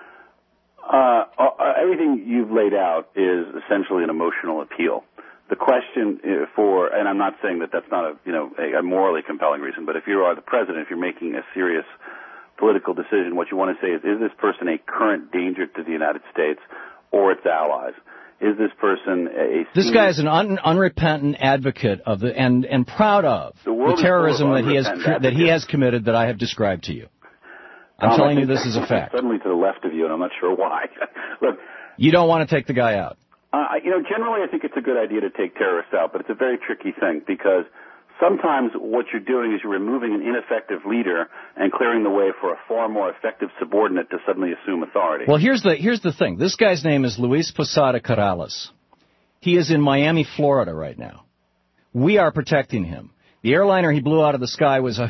Everything you've laid out is essentially an emotional appeal. The question and I'm not saying that that's not a morally compelling reason, but if you are the president, if you're making a serious political decision, what you want to say is this person a current danger to the United States or its allies? Is this person This guy is an unrepentant advocate of and proud of the terrorism that he has committed that I have described to you. I'm telling you this is a fact. Suddenly to the left of you, and I'm not sure why. Look, you don't want to take the guy out. Generally I think it's a good idea to take terrorists out, but it's a very tricky thing because sometimes what you're doing is you're removing an ineffective leader and clearing the way for a far more effective subordinate to suddenly assume authority. Well, here's the thing. This guy's name is Luis Posada Corrales. He is in Miami, Florida right now. We are protecting him. The airliner he blew out of the sky was a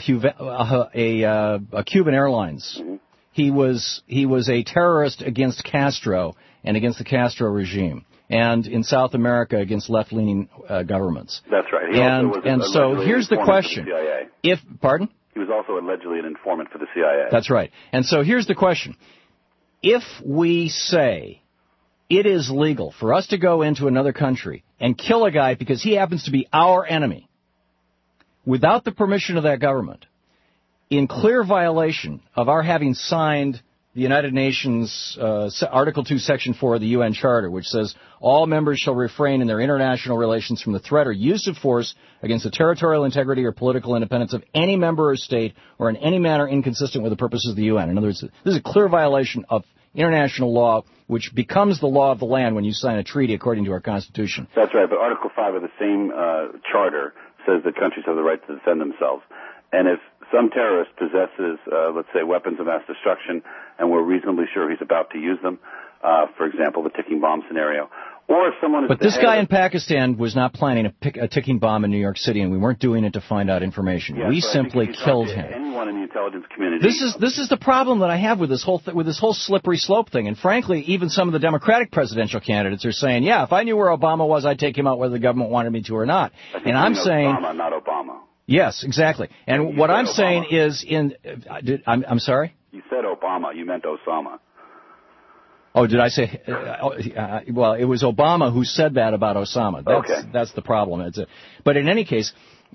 Cuban Airlines. Mm-hmm. He was a terrorist against Castro and against the Castro regime, and in South America against left-leaning governments. That's right. So here's the question. He was also allegedly an informant for the CIA. That's right. And so here's the question. If we say it is legal for us to go into another country and kill a guy because he happens to be our enemy, without the permission of that government, in clear violation of our having signed the United Nations Article 2, Section 4 of the UN Charter, which says all members shall refrain in their international relations from the threat or use of force against the territorial integrity or political independence of any member or state or in any manner inconsistent with the purposes of the UN. In other words, this is a clear violation of international law, which becomes the law of the land when you sign a treaty according to our Constitution. That's right, but Article 5 of the same charter says that countries have the right to defend themselves. And if some terrorist possesses, let's say, weapons of mass destruction, and we're reasonably sure he's about to use them, for example, the ticking bomb scenario, or if someone is But this guy in Pakistan was not planning a ticking bomb in New York City, and we weren't doing it to find out information. Yes, we so simply killed him. Anyone in the intelligence community. This is the problem that I have with this whole slippery slope thing. And frankly, even some of the Democratic presidential candidates are saying, yeah, if I knew where Obama was, I'd take him out whether the government wanted me to or not. And I'm saying Obama, not Obama. Yes, exactly. And what I'm saying is I'm sorry? You said Obama. You meant Osama. Oh, did I say? Well, it was Obama who said that about Osama. That's the problem. But in any case,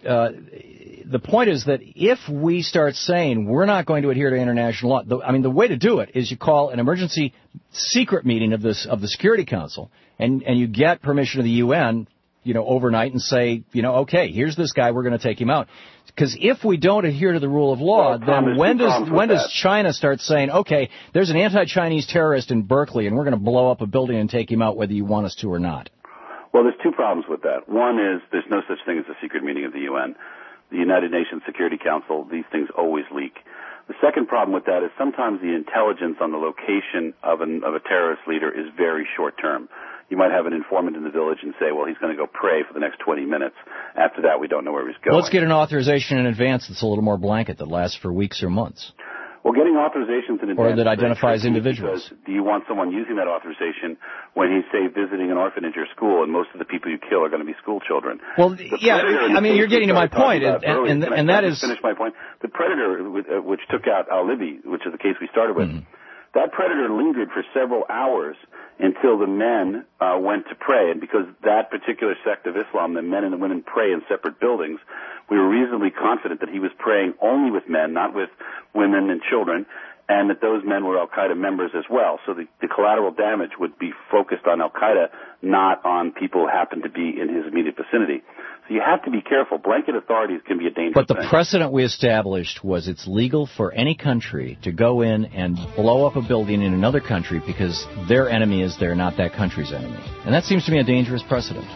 the point is that if we start saying we're not going to adhere to international law, the way to do it is you call an emergency secret meeting of the Security Council, and you get permission of the UN, overnight, and say, okay, here's this guy, we're going to take him out. Because if we don't adhere to the rule of law, then when does China start saying, okay, there's an anti-Chinese terrorist in Berkeley, and we're going to blow up a building and take him out whether you want us to or not? Well, there's two problems with that. One is there's no such thing as a secret meeting of the UN. The United Nations Security Council, these things always leak. The second problem with that is sometimes the intelligence on the location of a terrorist leader is very short-term. You might have an informant in the village and say, well, he's going to go pray for the next 20 minutes. After that, we don't know where he's going. Let's get an authorization in advance that's a little more blanket, that lasts for weeks or months. Well, getting authorizations in advance... Or that identifies individuals. Do you want someone using that authorization when he's, say, visiting an orphanage or school, and most of the people you kill are going to be school children? Well, yeah, you're getting to my point, and that is... Finish my point. The Predator, which took out al-Libi, which is the case we started with, that Predator lingered for several hours until the men went to pray. And because that particular sect of Islam, the men and the women pray in separate buildings, we were reasonably confident that he was praying only with men, not with women and children, and that those men were al-Qaeda members as well. So the collateral damage would be focused on al-Qaeda, not on people who happen to be in his immediate vicinity. So you have to be careful. Blanket authorities can be a dangerous thing. But the precedent we established was it's legal for any country to go in and blow up a building in another country because their enemy is there, not that country's enemy. And that seems to me a dangerous precedent.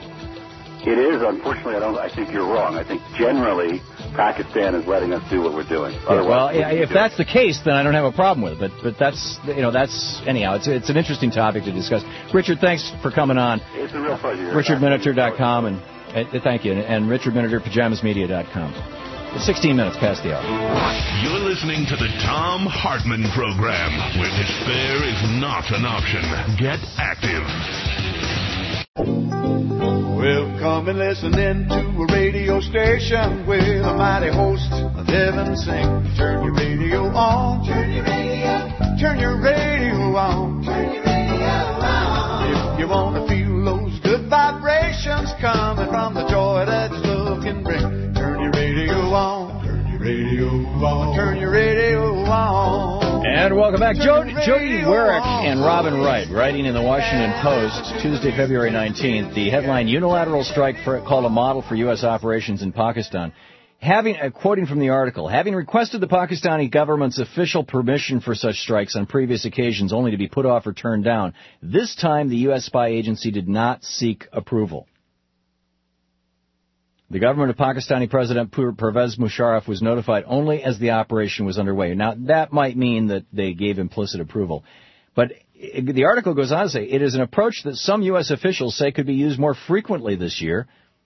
It is. Unfortunately, I think you're wrong. I think generally Pakistan is letting us do what we're doing. Yeah, well, if that's the case, then I don't have a problem with it. But that's anyhow. It's an interesting topic to discuss. Richard, thanks for coming on. It's a real pleasure. RichardMinitor.com and thank you, and RichardMinitor, PajamasMedia.com. It's 16 minutes past the hour. You're listening to the Thom Hartmann Program, where despair is not an option. Get active. Well, come and listen in to a radio station with a mighty host of heaven sing. Turn your radio on. Turn your radio. Turn your radio on. Turn your radio on. If you want to feel those good vibrations coming from the joy that love can bring, turn your radio on. Turn your radio on. Turn your radio on. And welcome back. Jody Warrick and Robin Wright, writing in the Washington Post, Tuesday, February 19th, the headline, Unilateral Strike Called a Model for U.S. Operations in Pakistan. Quoting from the article, having requested the Pakistani government's official permission for such strikes on previous occasions only to be put off or turned down, this time the U.S. spy agency did not seek approval. The government of Pakistani President Pervez Musharraf was notified only as the operation was underway. Now, that might mean that they gave implicit approval. But the article goes on to say, it is an approach that some U.S. officials say could be used more frequently this year.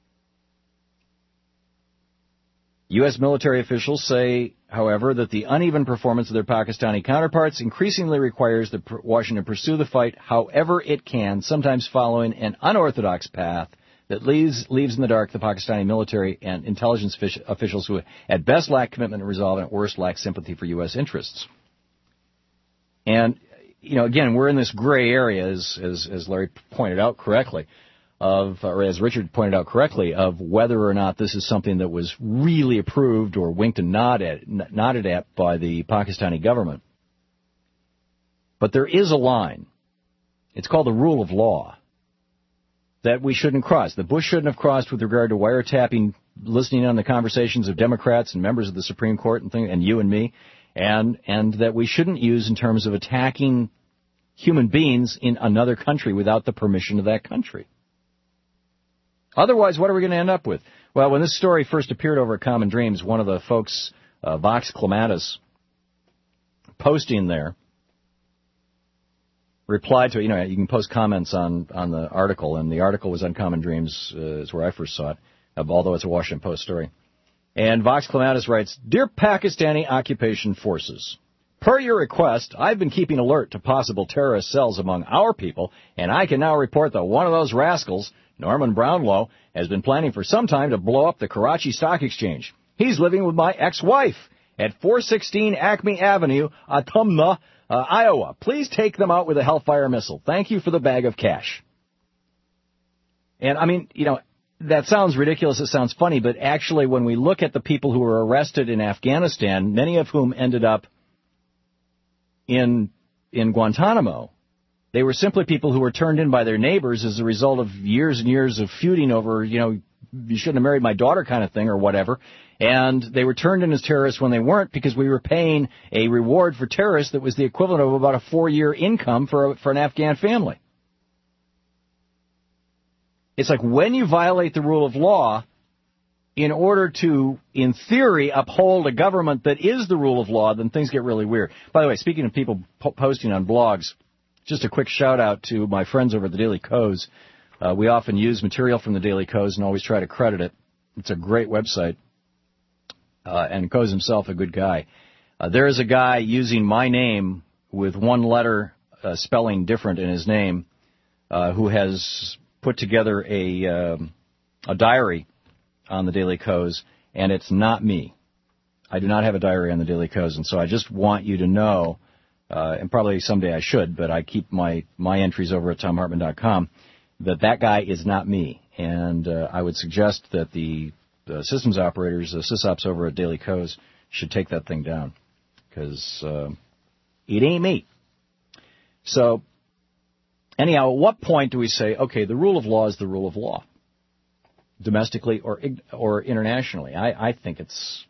U.S. military officials say, however, that the uneven performance of their Pakistani counterparts increasingly requires that Washington pursue the fight however it can, sometimes following an unorthodox path that leaves in the dark the Pakistani military and intelligence officials who at best lack commitment and resolve and at worst lack sympathy for U.S. interests. And, again, we're in this gray area, as Larry pointed out correctly, or as Richard pointed out correctly, of whether or not this is something that was really approved or winked and nodded at by the Pakistani government. But there is a line. It's called the rule of law that we shouldn't cross. The Bush shouldn't have crossed with regard to wiretapping, listening on the conversations of Democrats and members of the Supreme Court and you and me, and that we shouldn't use in terms of attacking human beings in another country without the permission of that country. Otherwise, what are we going to end up with? Well, when this story first appeared over at Common Dreams, one of the folks, Vox Clematis, posting there, replied to it. You know, you can post comments on the article, and the article was on Common Dreams, is where I first saw it, although it's a Washington Post story. And Vox Clematis writes, Dear Pakistani Occupation Forces, per your request, I've been keeping alert to possible terrorist cells among our people, and I can now report that one of those rascals, Norman Brownlow, has been planning for some time to blow up the Karachi Stock Exchange. He's living with my ex-wife at 416 Acme Avenue, Ottumwa, Iowa. Please take them out with a Hellfire missile. Thank you for the bag of cash. And, I mean, you know, that sounds ridiculous. It sounds funny. But actually, when we look at the people who were arrested in Afghanistan, many of whom ended up in Guantanamo, they were simply people who were turned in by their neighbors as a result of years and years of feuding over, you know, you shouldn't have married my daughter kind of thing or whatever. And they were turned in as terrorists when they weren't, because we were paying a reward for terrorists that was the equivalent of about a 4-year income for an Afghan family. It's like when you violate the rule of law in order to, in theory, uphold a government that is the rule of law, then things get really weird. By the way, speaking of people posting on blogs, just a quick shout-out to my friends over at the Daily Kos. We often use material from the Daily Kos and always try to credit it. It's a great website. And Kos himself, a good guy. There is a guy using my name with one letter spelling different in his name who has put together a diary on the Daily Kos, and it's not me. I do not have a diary on the Daily Kos, and so I just want you to know, and probably someday I should, but I keep my entries over at TomHartman.com, that guy is not me. And I would suggest that the systems operators, the sysops over at Daily Kos, should take that thing down, because it ain't me. So, anyhow, at what point do we say, okay, the rule of law is the rule of law, domestically or internationally? I think it's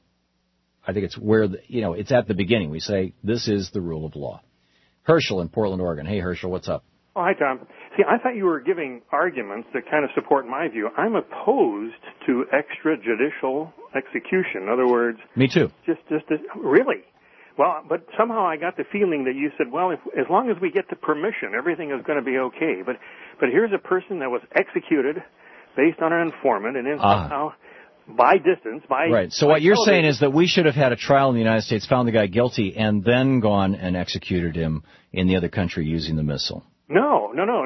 where it's at the beginning. We say this is the rule of law. Herschel in Portland, Oregon. Hey, Herschel, what's up? Oh, hi, Tom. See, I thought you were giving arguments that kind of support my view. I'm opposed to extrajudicial execution. In other words, me too. Just really. Well, but somehow I got the feeling that you said, well, as long as we get the permission, everything is going to be okay. But here's a person that was executed based on an informant, and then somehow by distance, by right. So what you're saying is that we should have had a trial in the United States, found the guy guilty, and then gone and executed him in the other country using the missile. No.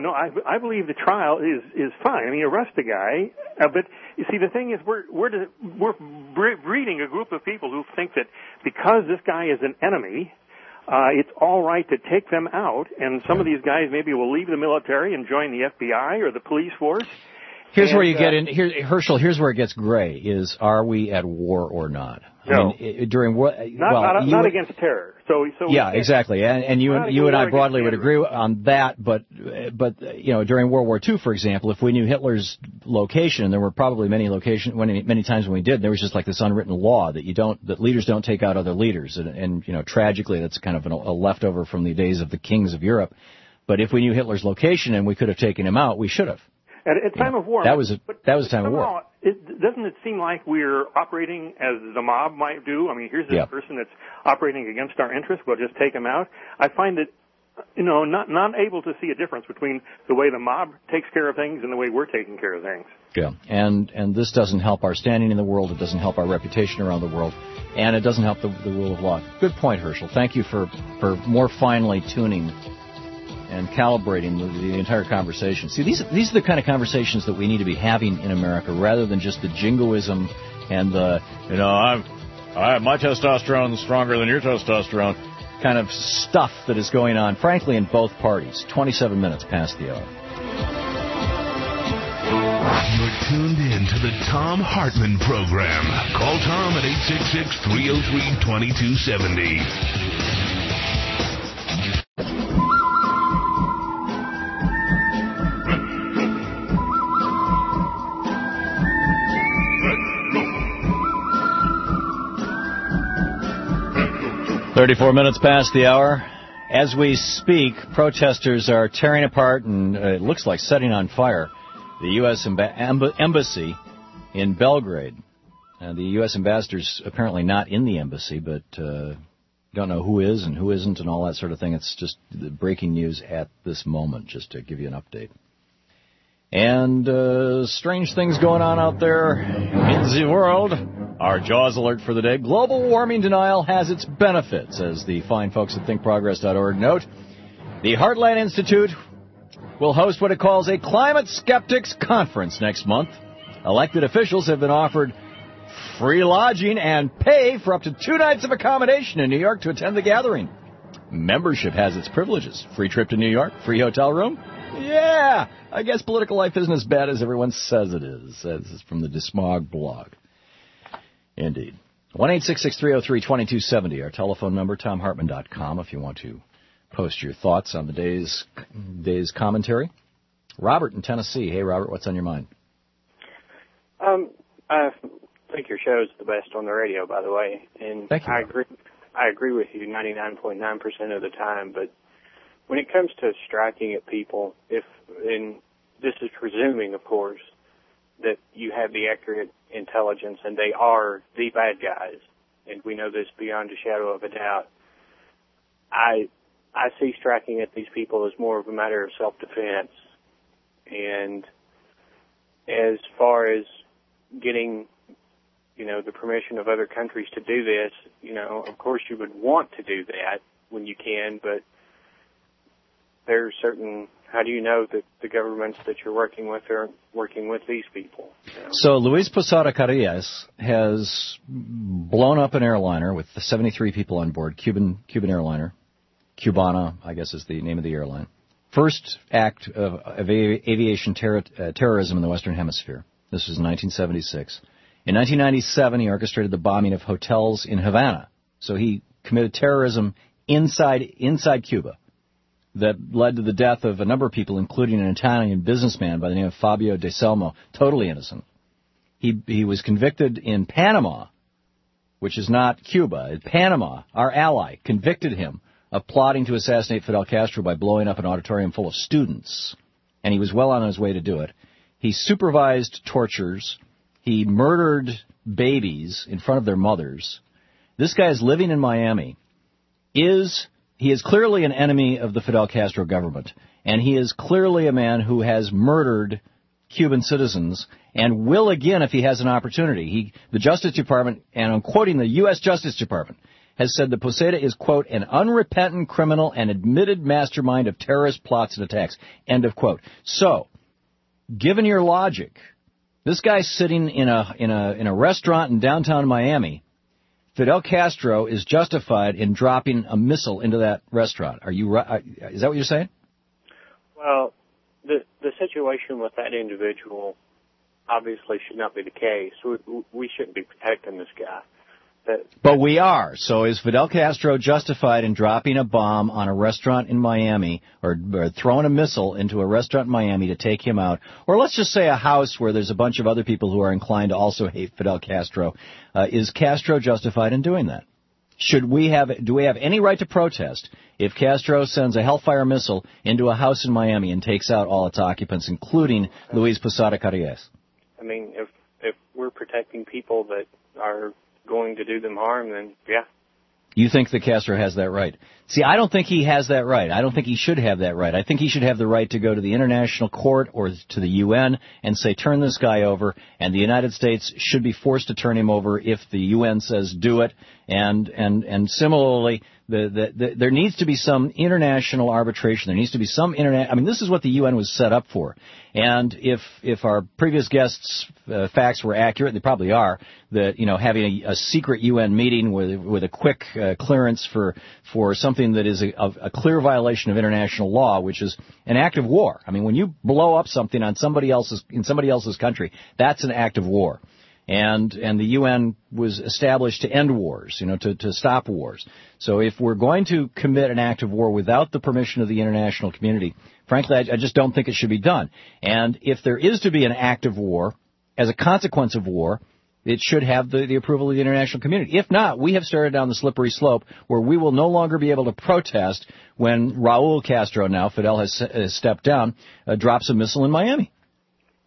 I believe the trial is fine. I mean, arrest the guy, but you see, the thing is, we're breeding a group of people who think that because this guy is an enemy, it's all right to take them out. And some of these guys maybe will leave the military and join the FBI or the police force. Here's where you get in. Herschel, here's where it gets gray: is are we at war or not? No. I mean, during war, not against terror. So yeah, exactly. And you and I broadly would agree on that. But during World War II, for example, if we knew Hitler's location, and there were probably many times when we did, there was just like this unwritten law that leaders don't take out other leaders, and tragically, that's kind of a leftover from the days of the kings of Europe. But if we knew Hitler's location and we could have taken him out, we should have. At time of war. That was a time of war. Doesn't it seem like we're operating as the mob might do? I mean, here's this person that's operating against our interests. We'll just take him out. I find it, not able to see a difference between the way the mob takes care of things and the way we're taking care of things. Yeah, and this doesn't help our standing in the world. It doesn't help our reputation around the world, and it doesn't help the rule of law. Good point, Herschel. Thank you for more finely tuning and calibrating the entire conversation. See, these are the kind of conversations that we need to be having in America, rather than just the jingoism and the, my testosterone's stronger than your testosterone kind of stuff that is going on, frankly, in both parties. 27 minutes past the hour. You're tuned in to the Thom Hartmann Program. Call Tom at 866-303-2270. .34 minutes past the hour. As we speak, protesters are tearing apart and it looks like setting on fire the U.S. Embassy in Belgrade. The U.S. ambassador's apparently not in the embassy, but don't know who is and who isn't and all that sort of thing. It's just the breaking news at this moment, just to give you an update. And strange things going on out there in the world. Our Jaws alert for the day. Global warming denial has its benefits, as the fine folks at thinkprogress.org note. The Heartland Institute will host what it calls a Climate Skeptics Conference next month. Elected officials have been offered free lodging and pay for up to 2 nights of accommodation in New York to attend the gathering. Membership has its privileges. Free trip to New York, free hotel room. Yeah, I guess political life isn't as bad as everyone says it is. This is from the Desmog blog. Indeed. 1-866-303-2270, our telephone number, TomHartman.com, if you want to post your thoughts on the day's commentary. Robert in Tennessee. Hey, Robert, what's on your mind? I think your show is the best on the radio, by the way, and Thank you, I agree with you 99.9% of the time, but when it comes to striking at people, and this is presuming, of course, that you have the accurate intelligence and they are the bad guys, and we know this beyond a shadow of a doubt, I see striking at these people as more of a matter of self-defense. And as far as getting, the permission of other countries to do this, of course you would want to do that when you can, but there are certain, how do you know that the governments that you're working with are working with these people? So Luis Posada Carillas has blown up an airliner with 73 people on board, Cuban airliner. Cubana, I guess, is the name of the airline. First act of aviation terrorism in the Western Hemisphere. This was in 1976. In 1997, he orchestrated the bombing of hotels in Havana. So he committed terrorism inside Cuba that led to the death of a number of people, including an Italian businessman by the name of Fabio De Selmo, totally innocent. He was convicted in Panama, which is not Cuba. Panama, our ally, convicted him of plotting to assassinate Fidel Castro by blowing up an auditorium full of students. And he was well on his way to do it. He supervised tortures. He murdered babies in front of their mothers. This guy is living in Miami. He is clearly an enemy of the Fidel Castro government. And he is clearly a man who has murdered Cuban citizens and will again if he has an opportunity. The Justice Department, and I'm quoting the U.S. Justice Department, has said that Posada is, quote, an unrepentant criminal and admitted mastermind of terrorist plots and attacks, end of quote. So, given your logic, this guy's sitting in a restaurant in downtown Miami. Fidel Castro is justified in dropping a missile into that restaurant. Are you right? Is that what you're saying? Well, the situation with that individual obviously should not be the case. We shouldn't be protecting this guy. But we are. So is Fidel Castro justified in dropping a bomb on a restaurant in Miami or throwing a missile into a restaurant in Miami to take him out? Or let's just say a house where there's a bunch of other people who are inclined to also hate Fidel Castro. Is Castro justified in doing that? Do we have any right to protest if Castro sends a Hellfire missile into a house in Miami and takes out all its occupants, including Luis Posada Carillas? I mean, if we're protecting people that are going to do them harm, then yeah. You think that Castro has that right? See, I don't think he has that right. I don't think he should have that right. I think he should have the right to go to the international court or to the UN and say, turn this guy over, and the United States should be forced to turn him over if the UN says do it. And similarly, there needs to be some international arbitration. There needs to be some I mean, this is what the UN was set up for. And if our previous guests' facts were accurate, they probably are, that having a secret UN meeting with a quick clearance for something that is a clear violation of international law, which is an act of war. I mean, when you blow up something in somebody else's country, that's an act of war. And the UN was established to end wars, to stop wars. So if we're going to commit an act of war without the permission of the international community, frankly, I just don't think it should be done. And if there is to be an act of war, as a consequence of war, it should have the approval of the international community. If not, we have started down the slippery slope where we will no longer be able to protest when Raul Castro, now Fidel has stepped down, drops a missile in Miami.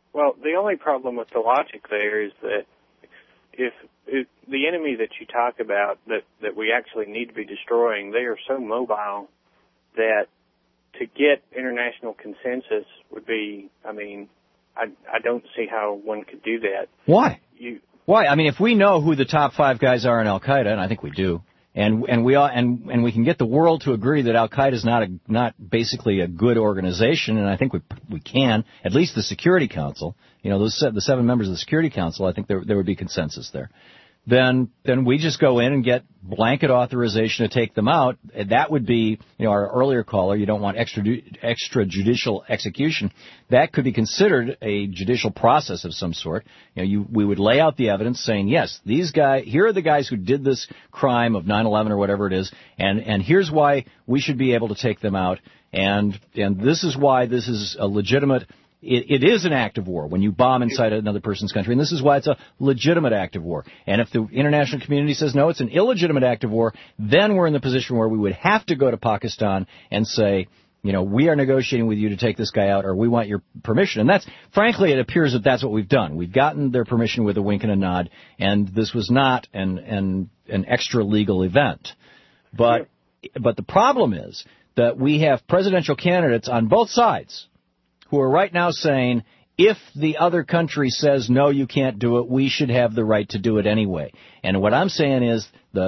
Well, the only problem with the logic there is that if the enemy that you talk about that we actually need to be destroying, they are so mobile that to get international consensus would be, I mean, I don't see how one could do that. Why? Why? I mean, if we know who the top 5 guys are in Al-Qaeda, and I think we do, and we can get the world to agree that Al-Qaeda is not basically a good organization, and I think we can, at least the Security Council, the 7 members of the Security Council, I think there would be consensus there. Then we just go in and get blanket authorization to take them out. That would be, our earlier caller, you don't want extrajudicial execution. That could be considered a judicial process of some sort. We would lay out the evidence saying, yes, these guys, here are the guys who did this crime of 9/11 or whatever it is, and here's why we should be able to take them out, and this is why this is a legitimate. It is an act of war when you bomb inside another person's country, and this is why it's a legitimate act of war. And if the international community says, no, it's an illegitimate act of war, then we're in the position where we would have to go to Pakistan and say, we are negotiating with you to take this guy out, or we want your permission. And that's, frankly, it appears that that's what we've done. We've gotten their permission with a wink and a nod, and this was not an extra-legal event. But the problem is that we have presidential candidates on both sides who are right now saying, if the other country says, no, you can't do it, we should have the right to do it anyway. And what I'm saying is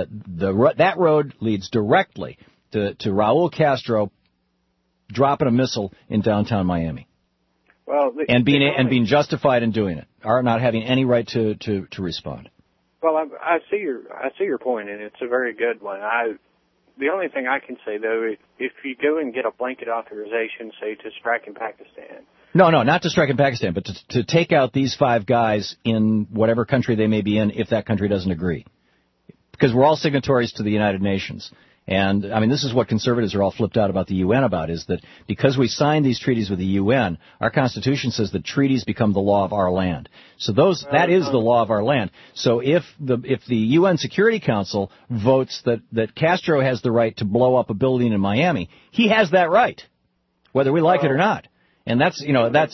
that road leads directly to Raul Castro dropping a missile in downtown Miami. Well, and being justified in doing it, or not having any right to respond. Well, I see your point, and it's a very good one. The only thing I can say, though, if you go and get a blanket authorization, say, to strike in Pakistan. No, not to strike in Pakistan, but to take out these 5 guys in whatever country they may be in if that country doesn't agree. Because we're all signatories to the United Nations. And, I mean, this is what conservatives are all flipped out about the UN about, is that because we signed these treaties with the UN, our Constitution says that treaties become the law of our land. So that is the law of our land. So if the UN Security Council votes that Castro has the right to blow up a building in Miami, he has that right, whether we like it or not. And that's.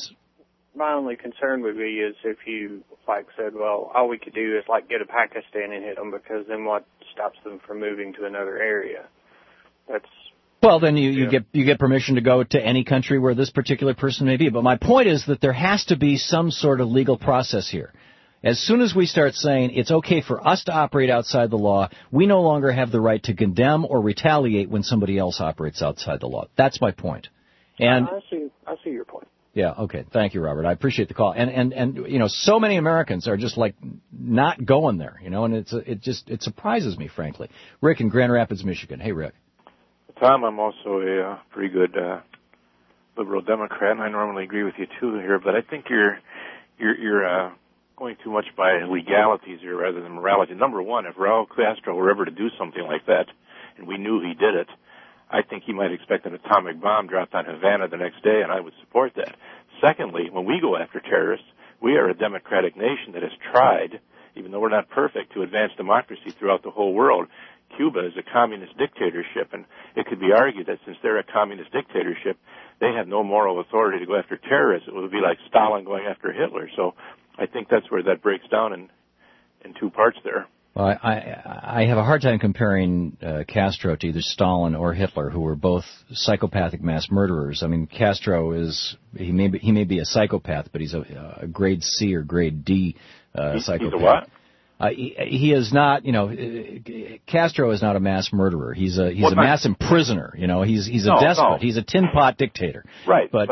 My only concern would be is if you, said, well, all we could do is, go to Pakistan and hit them, because then what stops them from moving to another area? Well, then you get permission to go to any country where this particular person may be. But my point is that there has to be some sort of legal process here. As soon as we start saying it's okay for us to operate outside the law, we no longer have the right to condemn or retaliate when somebody else operates outside the law. That's my point. And I see your point. Yeah, okay. Thank you, Robert. I appreciate the call. And so many Americans are just not going there, and it surprises me, frankly. Rick in Grand Rapids, Michigan. Hey, Rick. Tom, I'm also a pretty good liberal Democrat, and I normally agree with you too here, but I think you're going too much by legalities here rather than morality. Number one, if Raul Castro were ever to do something like that, and we knew he did it, I think he might expect an atomic bomb dropped on Havana the next day, and I would support that. Secondly, when we go after terrorists, we are a democratic nation that has tried, even though we're not perfect, to advance democracy throughout the whole world. Cuba is a communist dictatorship, and it could be argued that since they're a communist dictatorship, they have no moral authority to go after terrorists. It would be like Stalin going after Hitler. So I think that's where that breaks down in 2 parts there. Well, I have a hard time comparing Castro to either Stalin or Hitler, who were both psychopathic mass murderers. I mean, Castro he may be a psychopath, but he's a grade C or grade D psychopath. He's a what? He is not, Castro is not a mass murderer. He's a mass imprisoner. He's a despot. No. He's a tin pot dictator. Right. But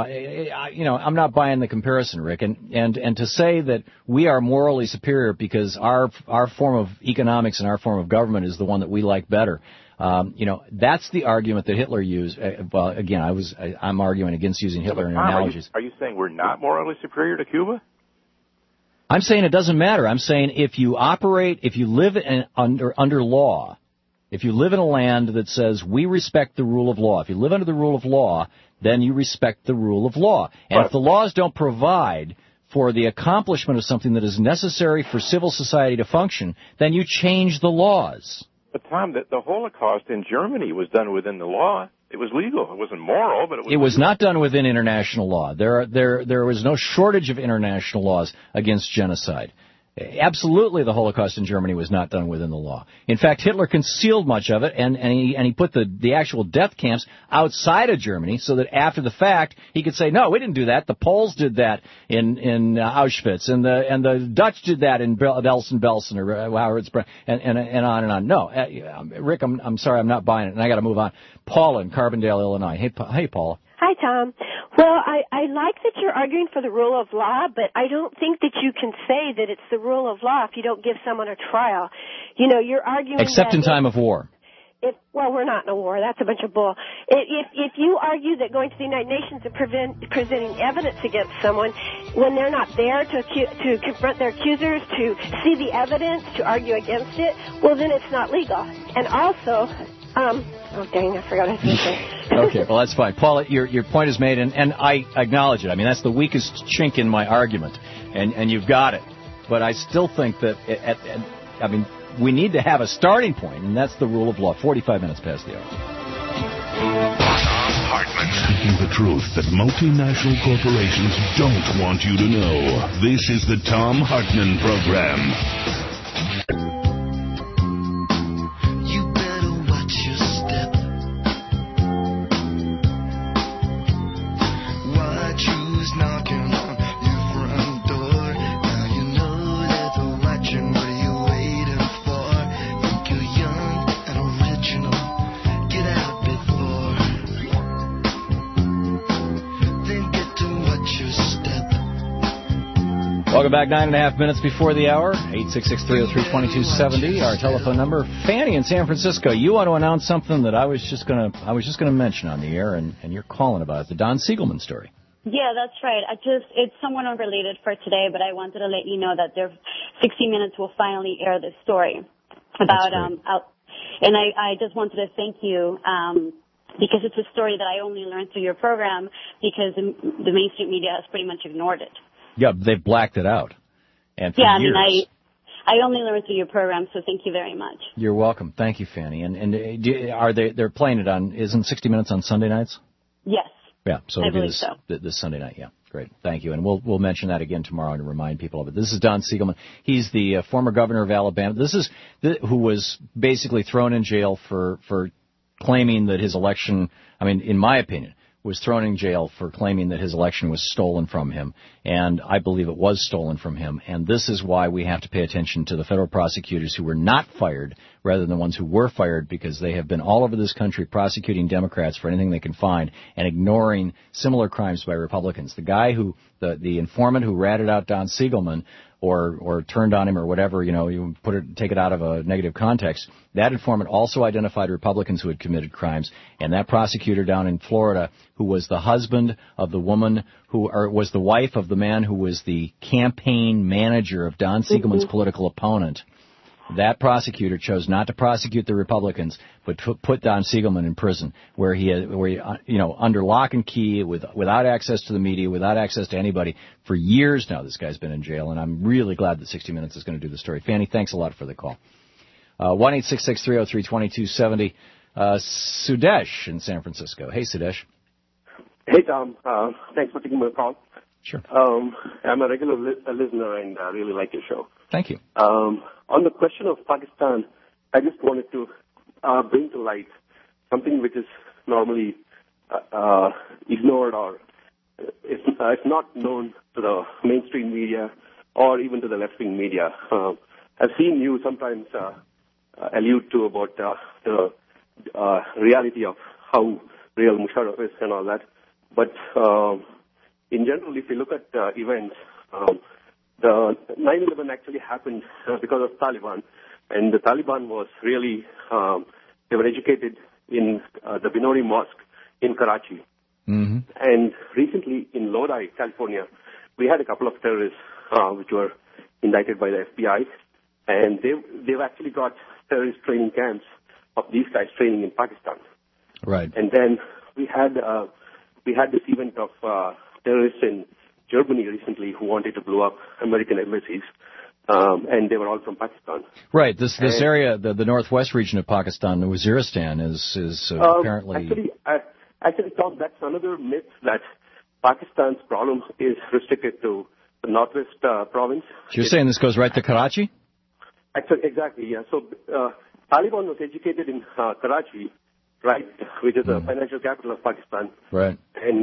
I'm not buying the comparison, Rick. And to say that we are morally superior because our form of economics and our form of government is the one that we like better. That's the argument that Hitler used. Well, again, I'm arguing against using Hitler in analogies. Are you saying we're not morally superior to Cuba? I'm saying it doesn't matter. I'm saying if you live under law, if you live in a land that says we respect the rule of law, if you live under the rule of law, then you respect the rule of law. And if the laws don't provide for the accomplishment of something that is necessary for civil society to function, then you change the laws. But, Tom, the Holocaust in Germany was done within the law. It was legal. It wasn't moral, but it was. It was not done within international law. There was no shortage of international laws against genocide. Absolutely, the Holocaust in Germany was not done within the law. In fact, Hitler concealed much of it, and he put the actual death camps outside of Germany, so that after the fact he could say, no, we didn't do that. The Poles did that in Auschwitz, and the Dutch did that in Belsen or however it's and on and on. No, Rick, I'm sorry, I'm not buying it, and I got to move on. Paula in Carbondale, Illinois. Hey, Paula. Hi, Tom. Well, I like that you're arguing for the rule of law, but I don't think that you can say that it's the rule of law if you don't give someone a trial. You know, you're arguing except in time of war. Well, we're not in a war. That's a bunch of bull. If you argue that going to the United Nations and presenting evidence against someone when they're not there to confront their accusers, to see the evidence, to argue against it, well, then it's not legal. And also, oh, dang, I forgot what I was going to say. Okay, well, that's fine. Paula, your point is made, and I acknowledge it. I mean, that's the weakest chink in my argument, and you've got it. But I still think that, we need to have a starting point, and that's the rule of law. 45 minutes past the hour. Tom Hartman. Speaking the truth that multinational corporations don't want you to know. This is the Tom Hartman Program. Welcome back, 9.5 minutes before the hour, 866-303-2270, our telephone number. Fanny in San Francisco, you want to announce something that I was just gonna mention on the air, and you're calling about it, the Don Siegelman story. Yeah, that's right. It's somewhat unrelated for today, but I wanted to let you know that their 60 Minutes will finally air this story about, and I just wanted to thank you, because it's a story that I only learned through your program because the mainstream media has pretty much ignored it. Yeah, they've blacked it out. And for years. I only learned through your program, so thank you very much. You're welcome. Thank you, Fanny. And they're playing it on, isn't 60 Minutes on Sunday nights? Yes. Yeah, so I it'll be believe this Sunday night. Yeah, great. Thank you. And we'll mention that again tomorrow to remind people of it. This is Don Siegelman. He's the former governor of Alabama. Who was basically thrown in jail for claiming that his election, in my opinion, was thrown in jail for claiming that his election was stolen from him, and I believe it was stolen from him. And this is why we have to pay attention to the federal prosecutors who were not fired rather than the ones who were fired, because they have been all over this country prosecuting Democrats for anything they can find and ignoring similar crimes by Republicans. The guy the informant who ratted out Don Siegelman or turned on him or whatever, you take it out of a negative context. That informant also identified Republicans who had committed crimes, and that prosecutor down in Florida, who was the husband of the woman was the wife of the man who was the campaign manager of Don Siegelman's political opponent. That prosecutor chose not to prosecute the Republicans, but put Don Siegelman in prison, where he under lock and key, without access to the media, without access to anybody. For years now, this guy's been in jail, and I'm really glad that 60 Minutes is going to do the story. Fanny, thanks a lot for the call. 1-866-303-2270. Sudesh in San Francisco. Hey, Sudesh. Hey, Tom. Thanks for taking my call. Sure. I'm a regular listener, and I really like your show. Thank you. On the question of Pakistan, I just wanted to bring to light something which is normally ignored or it's not known to the mainstream media or even to the left-wing media. I've seen you sometimes allude to about the reality of how real Musharraf is and all that. But in general, if you look at events, the 9/11 actually happened because of Taliban, and the Taliban was really, they were educated in the Binori Mosque in Karachi. Mm-hmm. And recently in Lodi, California, we had a couple of terrorists which were indicted by the FBI, and they've actually got terrorist training camps of these guys training in Pakistan. Right. And then we had this event of terrorists in Germany recently who wanted to blow up American embassies. and they were all from Pakistan. Right. This area, the northwest region of Pakistan, Waziristan, is apparently. Actually, Tom, that's another myth that Pakistan's problem is restricted to the northwest province. You're saying this goes right to Karachi? Actually, exactly, yeah. So Taliban was educated in Karachi, right, which is the financial capital of Pakistan. Right. And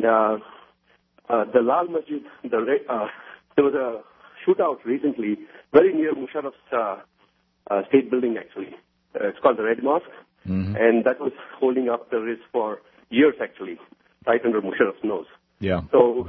the Lal Masjid, there was a shootout recently very near Musharraf's state building, actually. It's called the Red Mosque, and that was holding up the risk for years, actually, right under Musharraf's nose. Yeah. So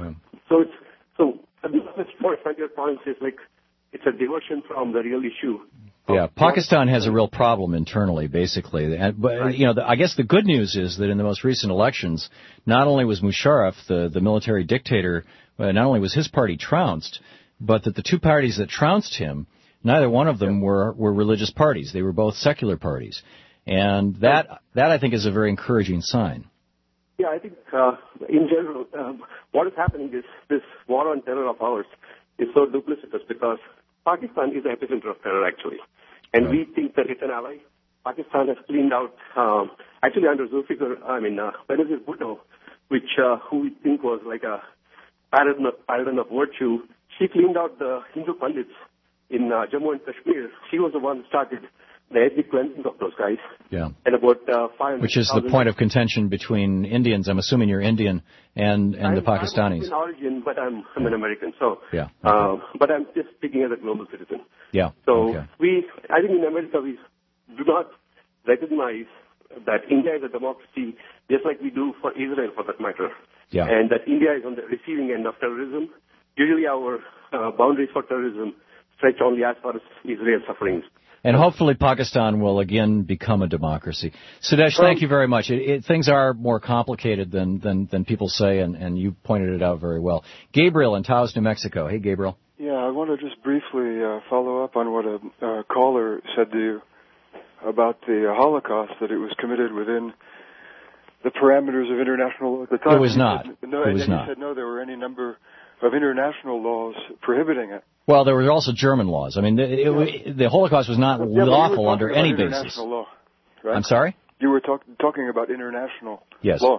the Northwest Frontier Province is like, it's a diversion from the real issue. Yeah, Pakistan has a real problem internally, basically. But I guess the good news is that in the most recent elections, not only was Musharraf, the military dictator, not only was his party trounced, but that the two parties that trounced him, neither one of them were religious parties. They were both secular parties, and that I think is a very encouraging sign. Yeah, I think in general, what is happening is this war on terror of ours is so duplicitous because Pakistan is the epicenter of terror, actually. And we think that it's an ally. Pakistan has cleaned out, actually under Zulfikar, Benazir Bhutto, who we think was like a pattern of virtue. She cleaned out the Hindu Pandits in Jammu and Kashmir. She was the one who started the ethnic cleansing of those guys. Yeah. And about 500,000. Which is the point of contention between Indians. I'm assuming you're Indian and the Pakistanis. I'm in origin, but I'm an American. So. Yeah. But I'm just speaking as a global citizen. Yeah. So I think in America we do not recognize that India is a democracy, just like we do for Israel, for that matter. Yeah. And that India is on the receiving end of terrorism. Usually our boundaries for terrorism stretch only as far as Israel's sufferings. And hopefully Pakistan will again become a democracy. Sudesh, thank you very much. Things are more complicated than people say, and you pointed it out very well. Gabriel in Taos, New Mexico. Hey, Gabriel. Yeah, I want to just briefly follow up on what a caller said to you about the Holocaust, that it was committed within the parameters of international law at the time. It was not. He said no, there were any number of international laws prohibiting it. Well, there were also German laws. I mean, the Holocaust was not lawful under any basis. Law, right? I'm sorry? You were talking about international yes. law.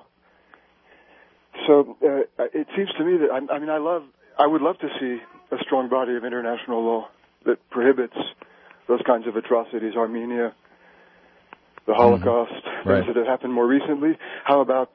So it seems to me that I would love to see a strong body of international law that prohibits those kinds of atrocities. Armenia, the Holocaust, things that have happened more recently. How about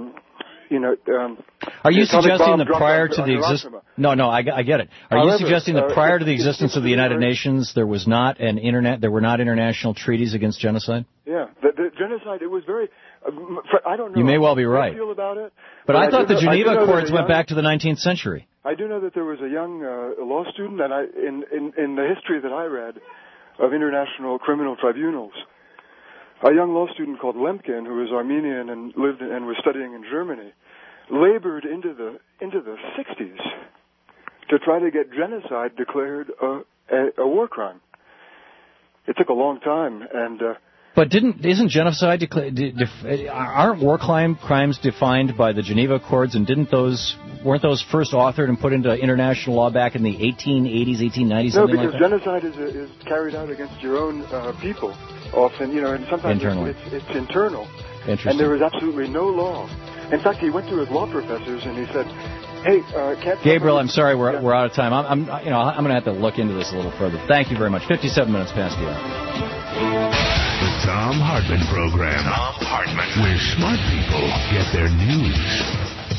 are you suggesting that prior to the existence? No, I get it. Are you suggesting that prior to the existence of the United Nations, there were not international treaties against genocide? Yeah, the genocide. It was very. I don't know. You may well be right. I feel about it, but I thought the Geneva Accords went back to the 19th century. I do know that there was a young law student, and in the history that I read of international criminal tribunals, a young law student called Lemkin, who was Armenian and lived and was studying in Germany, labored into the 60s to try to get genocide declared a war crime. It took a long time, and but isn't genocide aren't war crimes defined by the Geneva Accords, and weren't those first authored and put into international law back in the 1880s, 1890s, something like that? No, because genocide is carried out against your own people, often, and sometimes it's internal. Interesting. And there is absolutely no law. In fact, he went to his law professors and he said, "Hey, can't Gabriel, I'm sorry, we're out of time. I'm going to have to look into this a little further. Thank you very much. 57 minutes past the hour. The Thom Hartmann Program. Thom Hartmann. Where smart people get their news.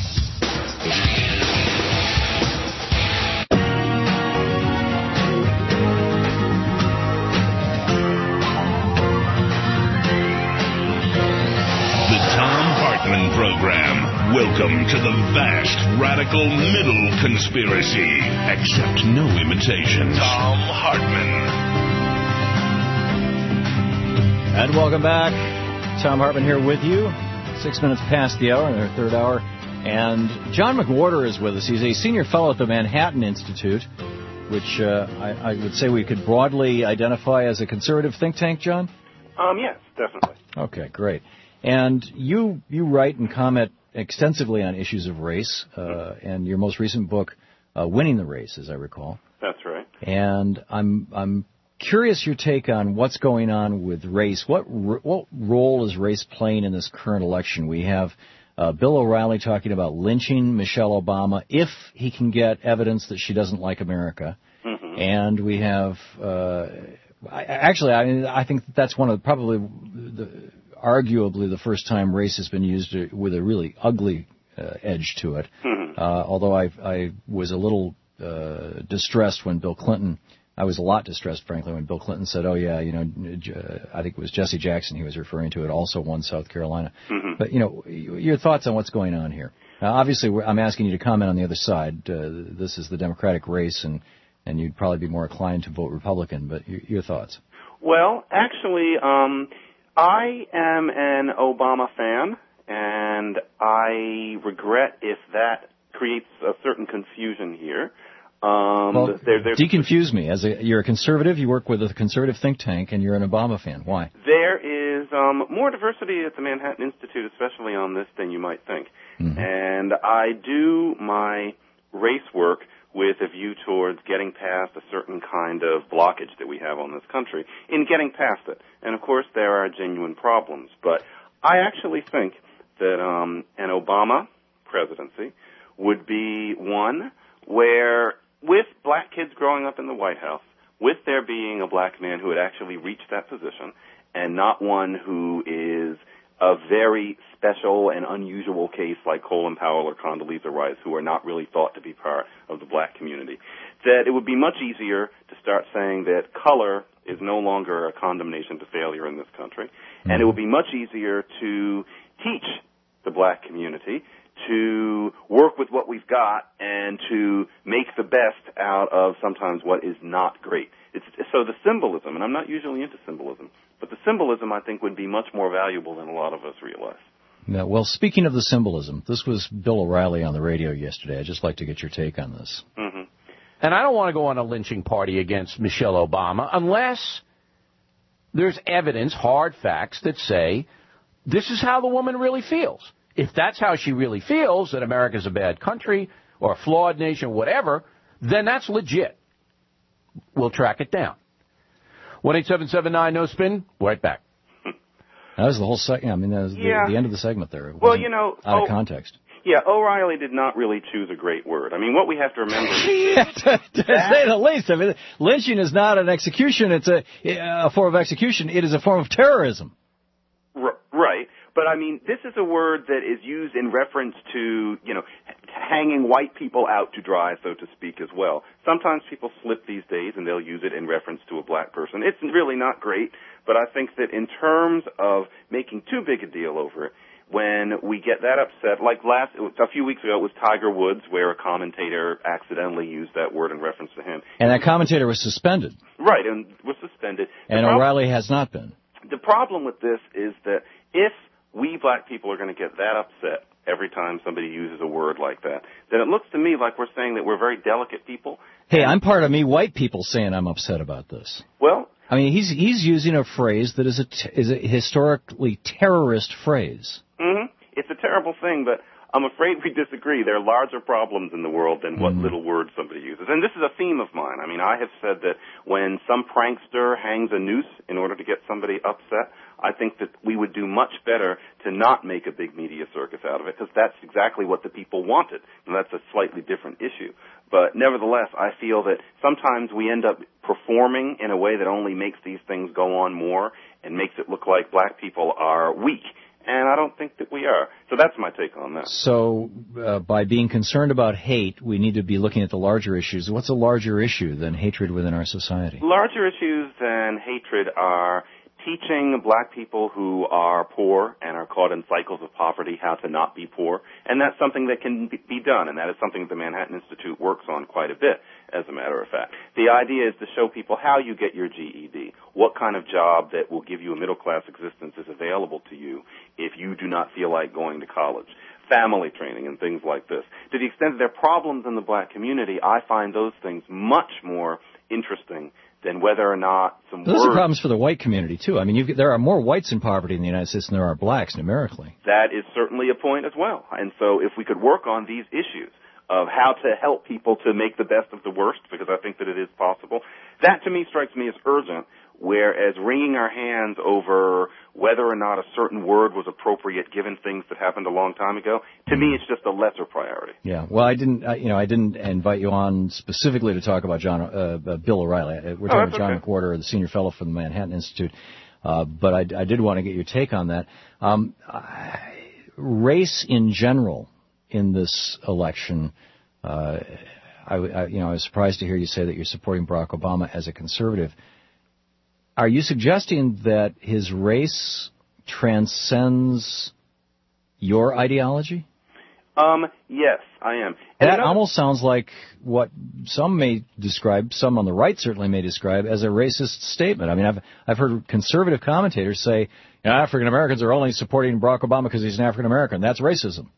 The Thom Hartmann Program. Welcome to the vast, radical middle conspiracy. Accept no imitations. Thom Hartmann. And welcome back. Thom Hartmann here with you. 6 minutes past the hour, in our third hour. And John McWhorter is with us. He's a senior fellow at the Manhattan Institute, which I would say we could broadly identify as a conservative think tank, John? Yes, definitely. Okay, great. And you write and comment extensively on issues of race, and your most recent book, Winning the Race, as I recall. That's right. And I'm curious your take on what's going on with race. What role is race playing in this current election? We have Bill O'Reilly talking about lynching Michelle Obama if he can get evidence that she doesn't like America. Mm-hmm. And we have, I think that's one of arguably the first time race has been used with a really ugly edge to it. Mm-hmm. Although I was a little distressed when Bill Clinton. I was a lot distressed, frankly, when Bill Clinton said, "Oh yeah, I think it was Jesse Jackson he was referring to. It also won South Carolina." Mm-hmm. But your thoughts on what's going on here? Obviously, I'm asking you to comment on the other side. This is the Democratic race, and you'd probably be more inclined to vote Republican. But your thoughts? Well, actually, I am an Obama fan, and I regret if that creates a certain confusion here. Deconfuse me. You're a conservative, you work with a conservative think tank, and you're an Obama fan. Why? There is more diversity at the Manhattan Institute, especially on this, than you might think. Mm-hmm. And I do my race work with a view towards getting past a certain kind of blockage that we have on this country, in getting past it. And, of course, there are genuine problems. But I actually think that an Obama presidency would be one where, with black kids growing up in the White House, with there being a black man who had actually reached that position, and not one who is a very special and unusual case like Colin Powell or Condoleezza Rice, who are not really thought to be part of the black community, that it would be much easier to start saying that color is no longer a condemnation to failure in this country, and it would be much easier to teach the black community to work with what we've got and to make the best out of sometimes what is not great. So the symbolism, and I'm not usually into symbolism, but the symbolism, I think, would be much more valuable than a lot of us realize. Yeah, well, speaking of the symbolism, this was Bill O'Reilly on the radio yesterday. I'd just like to get your take on this. Mm-hmm. And I don't want to go on a lynching party against Michelle Obama unless there's evidence, hard facts, that say this is how the woman really feels. If that's how she really feels, that America's a bad country or a flawed nation, whatever, then that's legit. We'll track it down. 1-877-9-NO-SPIN. Right back. That was the whole segment. I mean, that was the end of the segment there. It well, out of context. Yeah, O'Reilly did not really choose a great word. I mean, what we have to remember is to say the least. I mean, lynching is not an execution. It's a form of execution. It is a form of terrorism. Right. But, I mean, this is a word that is used in reference to, hanging white people out to dry, so to speak, as well. Sometimes people slip these days, and they'll use it in reference to a black person. It's really not great, but I think that in terms of making too big a deal over it, when we get that upset, like a few weeks ago, it was Tiger Woods, where a commentator accidentally used that word in reference to him. And that commentator was suspended. Right, and was suspended. And O'Reilly has not been. The problem with this is that if we black people are going to get that upset every time somebody uses a word like that, then it looks to me like we're saying that we're very delicate people. Hey, I'm part of me white people saying I'm upset about this. Well, I mean, he's using a phrase that is a historically terrorist phrase. Mm-hmm. It's a terrible thing, but I'm afraid we disagree. There are larger problems in the world than what little word somebody uses. And this is a theme of mine. I mean, I have said that when some prankster hangs a noose in order to get somebody upset, I think that we would do much better to not make a big media circus out of it, because that's exactly what the people wanted. And that's a slightly different issue. But nevertheless, I feel that sometimes we end up performing in a way that only makes these things go on more and makes it look like black people are weak. And I don't think that we are. So that's my take on that. So by being concerned about hate, we need to be looking at the larger issues. What's a larger issue than hatred within our society? Larger issues than hatred are teaching black people who are poor and are caught in cycles of poverty how to not be poor. And that's something that can be done, and that is something that the Manhattan Institute works on quite a bit, as a matter of fact. The idea is to show people how you get your GED, what kind of job that will give you a middle-class existence is available to you if you do not feel like going to college. Family training and things like this. To the extent that there are problems in the black community, I find those things much more interesting than whether or not some Those are problems for the white community, too. I mean, there are more whites in poverty in the United States than there are blacks numerically. That is certainly a point as well. And so if we could work on these issues of how to help people to make the best of the worst, because I think that it is possible. That, to me, strikes me as urgent, whereas wringing our hands over whether or not a certain word was appropriate given things that happened a long time ago, to me, it's just a lesser priority. Yeah. Well, I didn't invite you on specifically to talk about Bill O'Reilly. We're talking about John McWhorter, the senior fellow from the Manhattan Institute. But I did want to get your take on that. Race in general in this election, I was surprised to hear you say that you're supporting Barack Obama as a conservative. Are you suggesting that his race transcends your ideology? Yes, I am. That almost sounds like what some may describe, some on the right certainly may describe, as a racist statement. I mean, I've heard conservative commentators say, African Americans are only supporting Barack Obama because he's an African American. That's racism.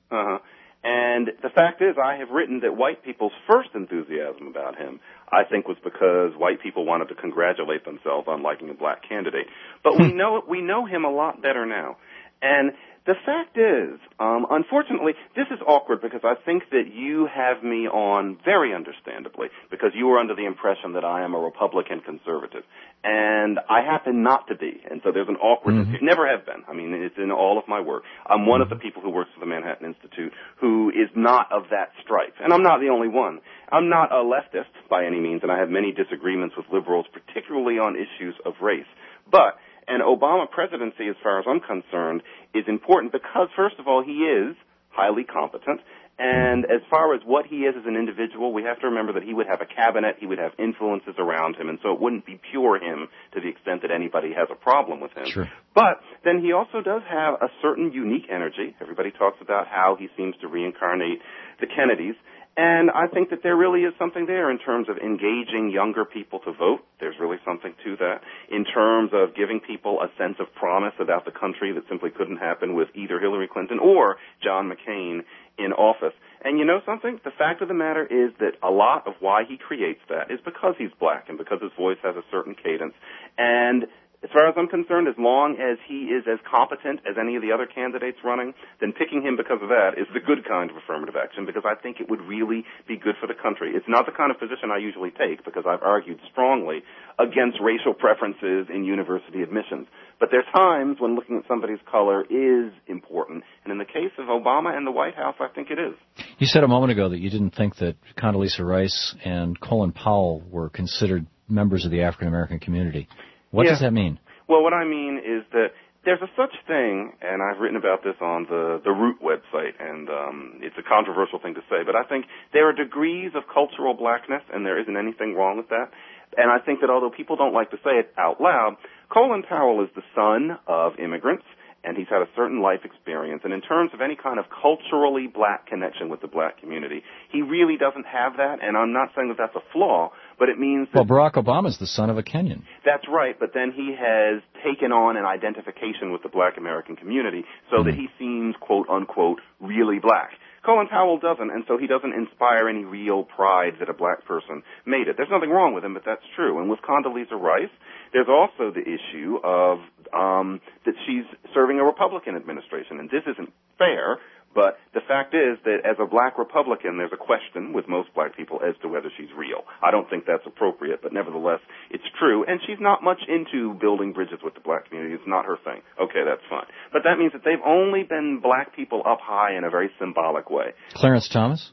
And the fact is, I have written that white people's first enthusiasm about him, I think, was because white people wanted to congratulate themselves on liking a black candidate. But we know him a lot better now. And the fact is, unfortunately, this is awkward because I think that you have me on very understandably because you were under the impression that I am a Republican conservative. And I happen not to be. And so there's an awkwardness. Never have been. I mean, it's in all of my work. I'm one of the people who works for the Manhattan Institute who is not of that stripe. And I'm not the only one. I'm not a leftist by any means, and I have many disagreements with liberals, particularly on issues of race. But an Obama presidency, as far as I'm concerned, is important because, first of all, he is highly competent. And as far as what he is as an individual, we have to remember that he would have a cabinet, he would have influences around him, and so it wouldn't be pure him to the extent that anybody has a problem with him. Sure. But then he also does have a certain unique energy. Everybody talks about how he seems to reincarnate the Kennedys. And I think that there really is something there in terms of engaging younger people to vote. There's really something to that. In terms of giving people a sense of promise about the country that simply couldn't happen with either Hillary Clinton or John McCain in office. And you know something? The fact of the matter is that a lot of why he creates that is because he's black and because his voice has a certain cadence. And as far as I'm concerned, as long as he is as competent as any of the other candidates running, then picking him because of that is the good kind of affirmative action because I think it would really be good for the country. It's not the kind of position I usually take because I've argued strongly against racial preferences in university admissions. But there's times when looking at somebody's color is important. And in the case of Obama and the White House, I think it is. You said a moment ago that you didn't think that Condoleezza Rice and Colin Powell were considered members of the African American community. What does that mean? Well, what I mean is that there's a such thing, and I've written about this on the Root website, and it's a controversial thing to say, but I think there are degrees of cultural blackness, and there isn't anything wrong with that. And I think that although people don't like to say it out loud, Colin Powell is the son of immigrants, and he's had a certain life experience. And in terms of any kind of culturally black connection with the black community, he really doesn't have that, and I'm not saying that that's a flaw, but it means that... Well, Barack Obama's the son of a Kenyan. That's right, but then he has taken on an identification with the black American community so that he seems, quote-unquote, really black. Colin Powell doesn't, and so he doesn't inspire any real pride that a black person made it. There's nothing wrong with him, but that's true. And with Condoleezza Rice, there's also the issue of that she's serving a Republican administration, and this isn't fair, but the fact is that as a black Republican, there's a question with most black people as to whether she's real. I don't think that's appropriate, but nevertheless, it's true. And she's not much into building bridges with the black community. It's not her thing. Okay, that's fine. But that means that they've only been black people up high in a very symbolic way. Clarence Thomas?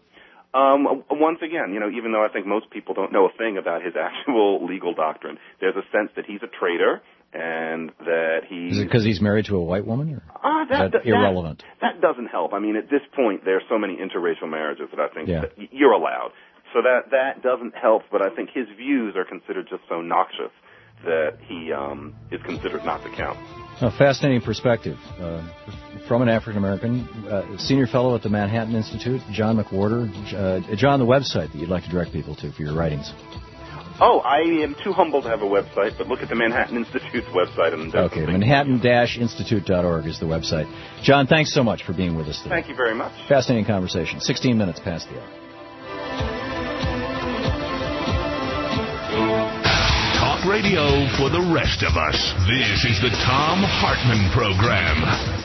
Once again, even though I think most people don't know a thing about his actual legal doctrine, there's a sense that he's a traitor and that he... Is it because he's married to a white woman? Or is that irrelevant? That doesn't help. I mean, at this point, there are so many interracial marriages that I think that you're allowed. So that doesn't help, but I think his views are considered just so noxious that he is considered not to count. A fascinating perspective from an African-American, senior fellow at the Manhattan Institute, John McWhorter. John, the website that you'd like to direct people to for your writings. Oh, I am too humble to have a website, but look at the Manhattan Institute's website. Okay, Manhattan-institute.org is the website. John, thanks so much for being with us today. Thank you very much. Fascinating conversation. 16 minutes past the hour. Talk radio for the rest of us. This is the Thom Hartmann Program.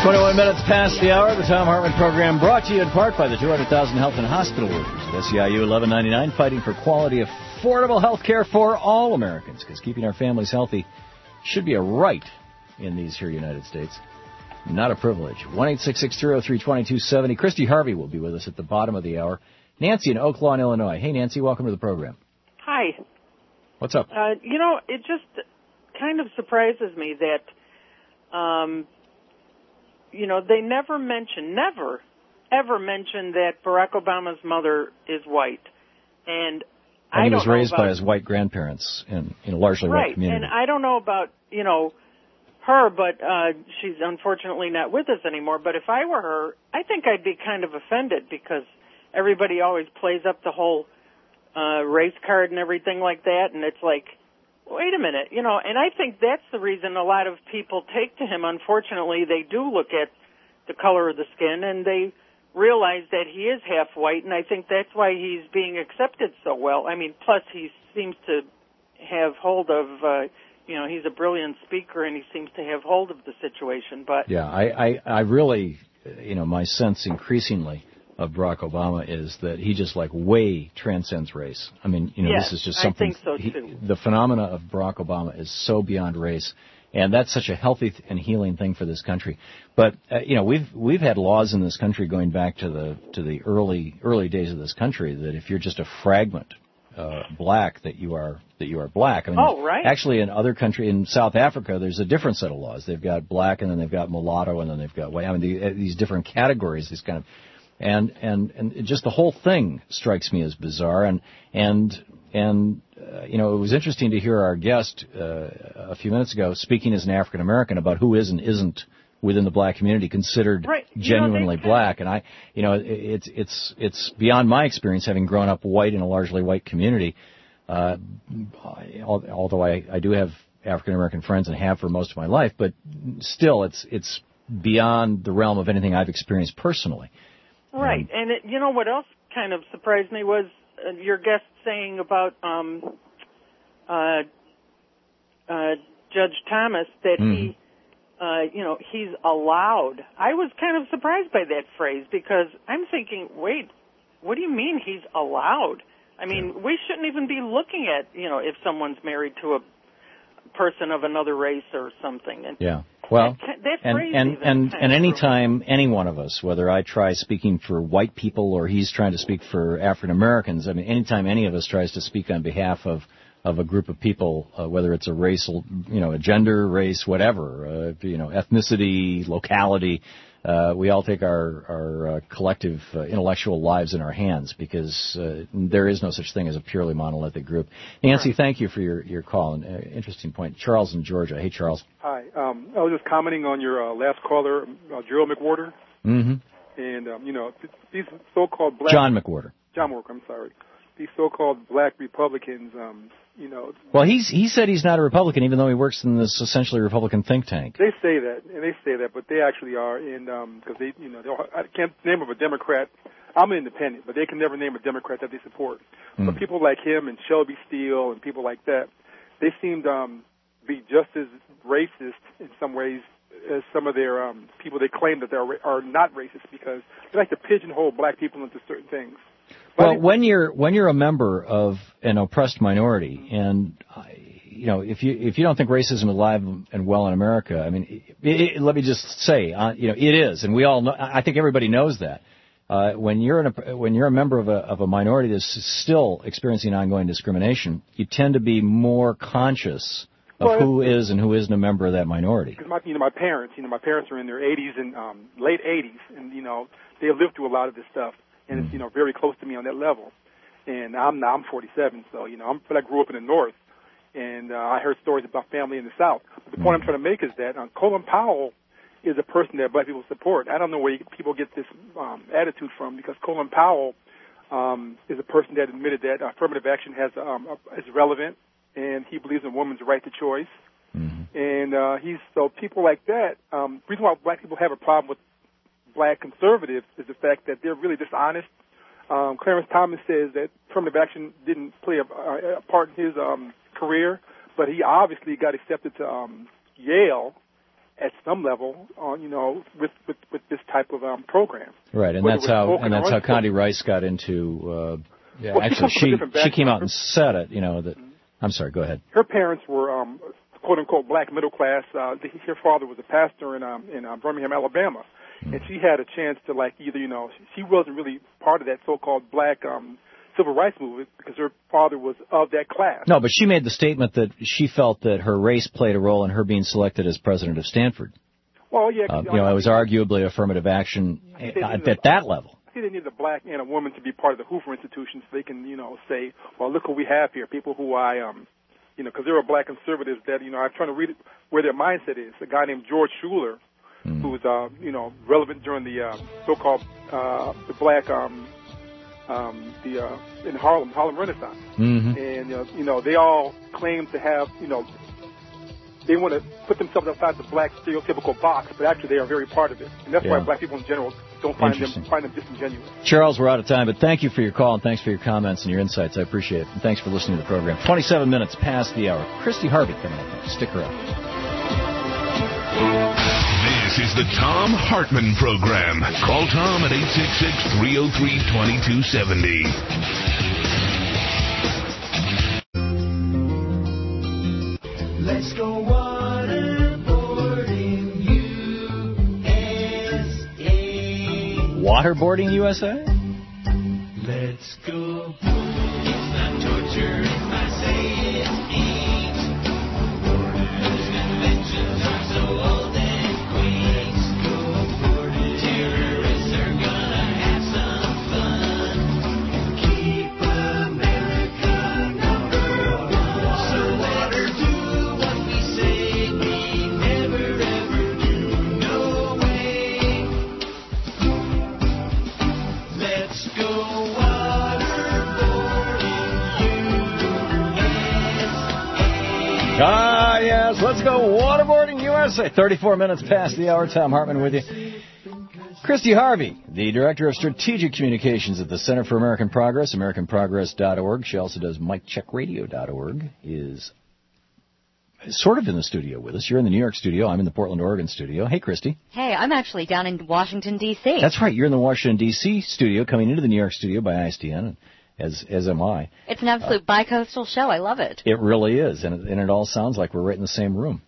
21 minutes past the hour. The Tom Hartman program brought to you in part by the 200,000 health and hospital workers at SEIU 1199, fighting for quality, affordable health care for all Americans, because keeping our families healthy should be a right in these here United States, not a privilege. 1-866-303-2270. Christy Harvey will be with us at the bottom of the hour. Nancy in Oak Lawn, Illinois. Hey, Nancy, welcome to the program. Hi. What's up? It just kind of surprises me that, they never, ever mention that Barack Obama's mother is white. And he was raised by his white grandparents in a largely white community. And I don't know about, her, but she's unfortunately not with us anymore. But if I were her, I think I'd be kind of offended because everybody always plays up the whole race card and everything like that. And it's like, wait a minute, and I think that's the reason a lot of people take to him. Unfortunately, they do look at the color of the skin and they realize that he is half white, and I think that's why he's being accepted so well. I mean, plus he seems to have hold of, he's a brilliant speaker and he seems to have hold of the situation. But yeah, I really, my sense increasingly of Barack Obama is that he just way transcends race. I mean, this is just something. I think so too. The phenomena of Barack Obama is so beyond race, and that's such a healthy and healing thing for this country. But we've had laws in this country going back to the early days of this country that if you're just a fragment black, that you are black. I mean, right. Actually, in other countries, in South Africa, there's a different set of laws. They've got black, and then they've got mulatto, and then they've got white. I mean, these different categories, these kind of. And just the whole thing strikes me as bizarre. And it was interesting to hear our guest a few minutes ago speaking as an African American about who is and isn't within the black community considered genuinely black. And it's beyond my experience, having grown up white in a largely white community. Although I do have African American friends and have for most of my life, but still, it's beyond the realm of anything I've experienced personally. Right, and what else kind of surprised me was your guest saying about Judge Thomas that he's allowed. I was kind of surprised by that phrase because I'm thinking, wait, what do you mean he's allowed? I mean, we shouldn't even be looking at, if someone's married to a person of another race or something. And yeah. Well, that's and anytime any one of us, whether I try speaking for white people or he's trying to speak for African Americans, I mean, anytime any of us tries to speak on behalf of a group of people, whether it's a racial, a gender, race, whatever, ethnicity, locality, we all take our collective intellectual lives in our hands because there is no such thing as a purely monolithic group. Nancy, thank you for your call. And interesting point. Charles in Georgia. Hey, Charles. Hi. I was just commenting on your last caller, Gerald McWhorter. Mm-hmm. And, these so-called black... John McWhorter. John McWhorter, I'm sorry. These so-called black Republicans, Well, he said he's not a Republican, even though he works in this essentially Republican think tank. They say that, but they actually are, and because I can't name of a Democrat. I'm an independent, but they can never name a Democrat that they support. But people like him and Shelby Steele and people like that, they seem to be just as racist in some ways as some of their people they claim that they are not racist because they like to pigeonhole black people into certain things. Well, when you're a member of an oppressed minority, and if you don't think racism is alive and well in America, I mean, let me just say, it is, and we all know. I think everybody knows that. When you're a member of a minority that's still experiencing ongoing discrimination, you tend to be more conscious of who is and who isn't a member of that minority. Because my parents are in their 80s and late 80s, and they have lived through a lot of this stuff. And it's, very close to me on that level. And I'm 47, so, I grew up in the North. And I heard stories about family in the South. But the point I'm trying to make is that Colin Powell is a person that black people support. I don't know where people get this attitude from because Colin Powell is a person that admitted that affirmative action is relevant, and he believes in women's right to choice. And so people like that, the reason why black people have a problem with black conservatives is the fact that they're really dishonest. Clarence Thomas says that affirmative action didn't play a part in his career, but he obviously got accepted to Yale, at some level on, with this type of program. Right, and that's how Condi Rice got into. Actually, she came out and said it. That. I'm sorry. Go ahead. Her parents were quote unquote black middle class. Her father was a pastor in Birmingham, Alabama, and she had a chance to either she wasn't really part of that so-called black civil rights movement because her father was of that class. No, but she made the statement that she felt that her race played a role in her being selected as president of Stanford. Well, yeah. It was arguably affirmative action at that level. I see they need a black and a woman to be part of the Hoover Institution so they can, say, well, look what we have here. People who because there are black conservatives that, I'm trying to read where their mindset is. A guy named George Schuler, who was, relevant during the so-called the black in Harlem Renaissance. Mm-hmm. And, they all claim to have, they want to put themselves outside the black stereotypical box, but actually they are very part of it. And that's why black people in general don't find them disingenuous. Charles, we're out of time, but thank you for your call and thanks for your comments and your insights. I appreciate it. And thanks for listening to the program. 27 minutes past the hour. Christy Harvey coming up. Stick around. This is the Thom Hartmann Program. Call Tom at 866-303-2270. Let's go waterboarding USA. Waterboarding USA? Let's go. It's not torture if I say it ain't. Those conventions are so old and quaint. Let's go boarding. Terrorists are gonna have some fun. Keep America number one. So water do what we say we never ever do. No way. Let's go waterboarding USA. Ah, yes, let's go waterboarding USA. 34 minutes past the hour. Thom Hartmann with you. Christy Harvey, the Director of Strategic Communications at the Center for American Progress, AmericanProgress.org. She also does MikeCheckRadio.org, is sort of in the studio with us. You're in the New York studio. I'm in the Portland, Oregon studio. Hey, Christy. Hey, I'm actually down in Washington, D.C. That's right. You're in the Washington, D.C. studio, coming into the New York studio by ISDN, as am I. It's an absolute bi-coastal show. I love it. It really is, and it all sounds like we're right in the same room.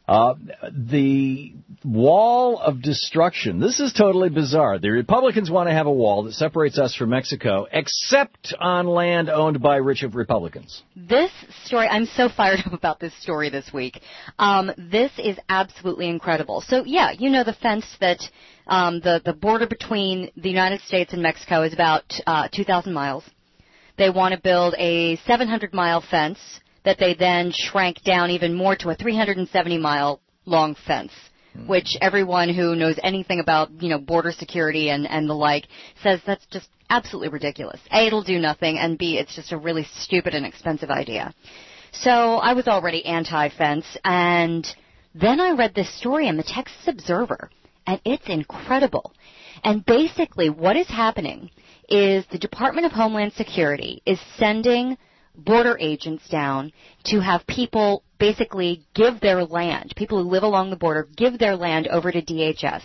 The wall of destruction. This is totally bizarre. The Republicans want to have a wall that separates us from Mexico, except on land owned by rich Republicans. This story, I'm so fired up about this story this week. This is absolutely incredible. So, yeah, the fence that the border between the United States and Mexico is about 2,000 miles. They want to build a 700-mile fence that they then shrank down even more to a 370-mile long fence, which everyone who knows anything about, border security and the like says that's just absolutely ridiculous. A, it'll do nothing, and B, it's just a really stupid and expensive idea. So I was already anti-fence, and then I read this story in the Texas Observer, and it's incredible. And basically what is happening is the Department of Homeland Security is sending border agents down to have people basically give their land, people who live along the border, give their land over to DHS.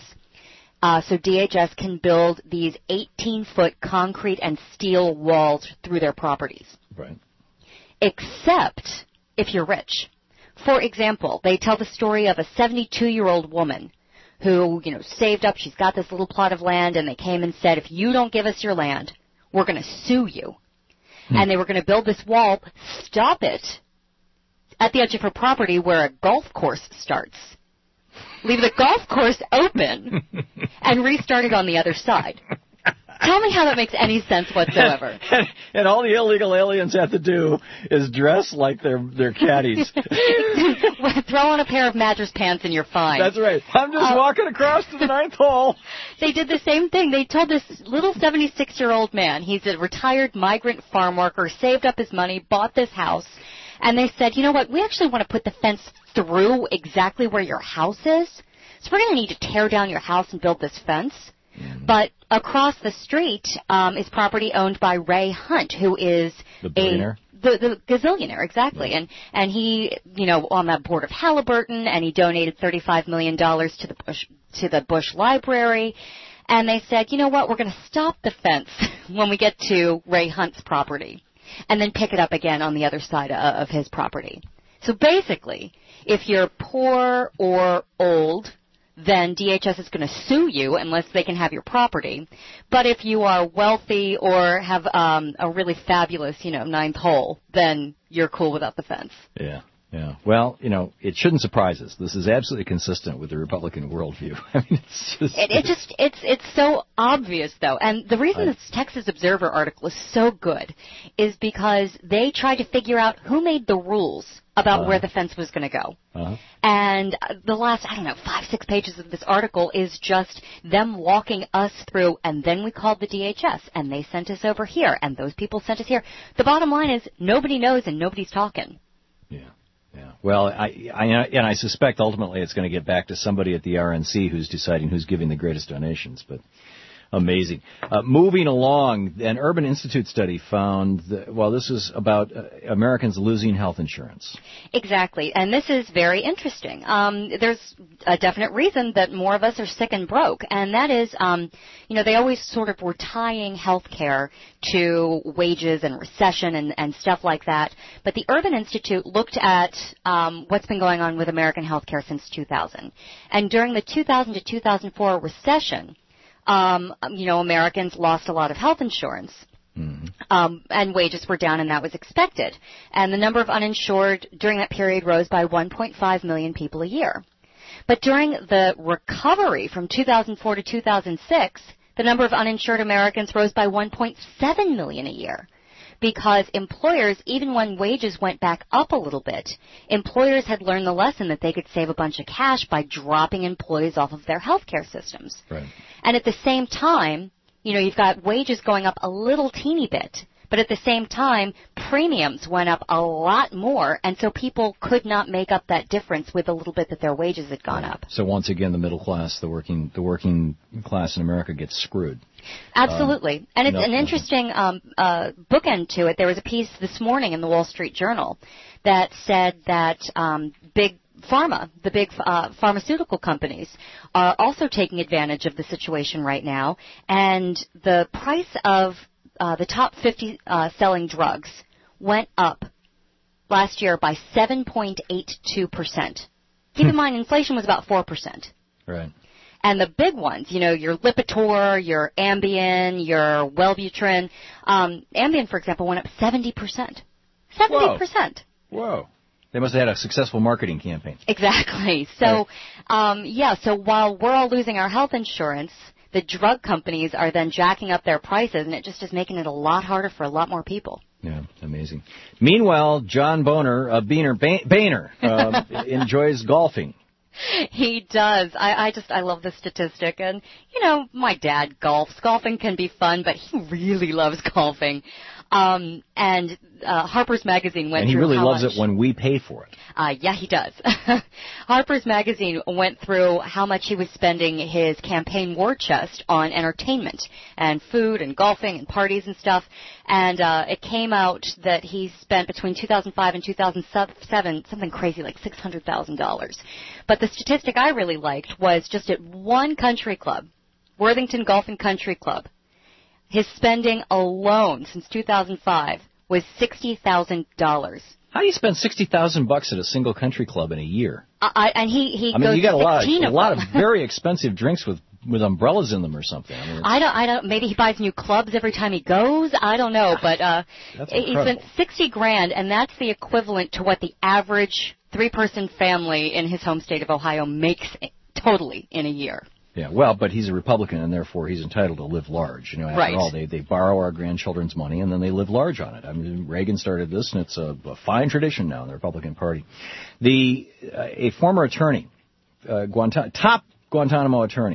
So DHS can build these 18-foot concrete and steel walls through their properties. Right. Except if you're rich. For example, they tell the story of a 72-year-old woman who, saved up. She's got this little plot of land, and they came and said, if you don't give us your land, we're going to sue you. And they were going to build this wall, stop it at the edge of her property where a golf course starts. Leave the golf course open and restart it on the other side. Tell me how that makes any sense whatsoever. And all the illegal aliens have to do is dress like they're caddies. Throw on a pair of mattress pants and you're fine. That's right. I'm just walking across to the ninth hole. They did the same thing. They told this little 76-year-old man, he's a retired migrant farm worker, saved up his money, bought this house, and they said, you know what, we actually want to put the fence through exactly where your house is, so we're going to need to tear down your house and build this fence. But across the street is property owned by Ray Hunt, who is the The gazillionaire, exactly. And he, on that board of Halliburton, and he donated $35 million to the Bush Library. And they said, you know what, we're going to stop the fence when we get to Ray Hunt's property, and then pick it up again on the other side of his property. So basically, if you're poor or old, then DHS is going to sue you unless they can have your property. But if you are wealthy or have a really fabulous, ninth hole, then you're cool without the fence. Yeah. Yeah. Well, it shouldn't surprise us. This is absolutely consistent with the Republican worldview. I mean, it's so obvious, though. And the reason this Texas Observer article is so good is because they tried to figure out who made the rules about where the fence was going to go. And the last, 5-6 pages of this article is just them walking us through, and then we called the DHS, and they sent us over here, and those people sent us here. The bottom line is nobody knows and nobody's talking. Yeah. Well, I suspect ultimately it's going to get back to somebody at the RNC who's deciding who's giving the greatest donations, but amazing. Moving along, an Urban Institute study found that, this is about Americans losing health insurance. Exactly, and this is very interesting. There's a definite reason that more of us are sick and broke, and that is, they always sort of were tying health care to wages and recession and stuff like that. But the Urban Institute looked at what's been going on with American health care since 2000. And during the 2000 to 2004 recession, Americans lost a lot of health insurance. And wages were down, and that was expected. And the number of uninsured during that period rose by 1.5 million people a year. But during the recovery from 2004 to 2006, the number of uninsured Americans rose by 1.7 million a year. Because employers, even when wages went back up a little bit, employers had learned the lesson that they could save a bunch of cash by dropping employees off of their healthcare systems. Right. And at the same time, you've got wages going up a little teeny bit, but at the same time, premiums went up a lot more, and so people could not make up that difference with the little bit that their wages had gone up. So once again, the middle class, the working class in America gets screwed. Absolutely. And it's an interesting bookend to it. There was a piece this morning in the Wall Street Journal that said that big pharma, the big pharmaceutical companies, are also taking advantage of the situation right now, and the price of the top 50 selling drugs went up last year by 7.82%. Keep in mind, inflation was about 4%. Right. And the big ones, your Lipitor, your Ambien, your Wellbutrin. Ambien, for example, went up 70%. 70%. Whoa. They must have had a successful marketing campaign. Exactly. So, so while we're all losing our health insurance, the drug companies are then jacking up their prices, and it just is making it a lot harder for a lot more people. Yeah, amazing. Meanwhile, John Boehner enjoys golfing. He does. I love this statistic. And, my dad golfs. Golfing can be fun, but he really loves golfing. And Harper's Magazine went through. And he really loves it when we pay for it. Yeah, he does. Harper's Magazine went through how much he was spending his campaign war chest on entertainment and food and golfing and parties and stuff. And it came out that he spent between 2005 and 2007 something crazy like $600,000. But the statistic I really liked was just at one country club, Worthington Golf and Country Club. His spending alone since 2005 was $60,000. How do you spend $60,000 at a single country club in a year? And he I mean, goes you got a lot of very expensive drinks with umbrellas in them or something. I don't. Maybe he buys new clubs every time he goes. I don't know, but he spent $60,000, and that's the equivalent to what the average 3-person family in his home state of Ohio makes totally in a year. Yeah, well, but he's a Republican, and therefore he's entitled to live large. After all, they borrow our grandchildren's money, and then they live large on it. I mean, Reagan started this, and it's a fine tradition now in the Republican Party. A former attorney, top Guantanamo attorney,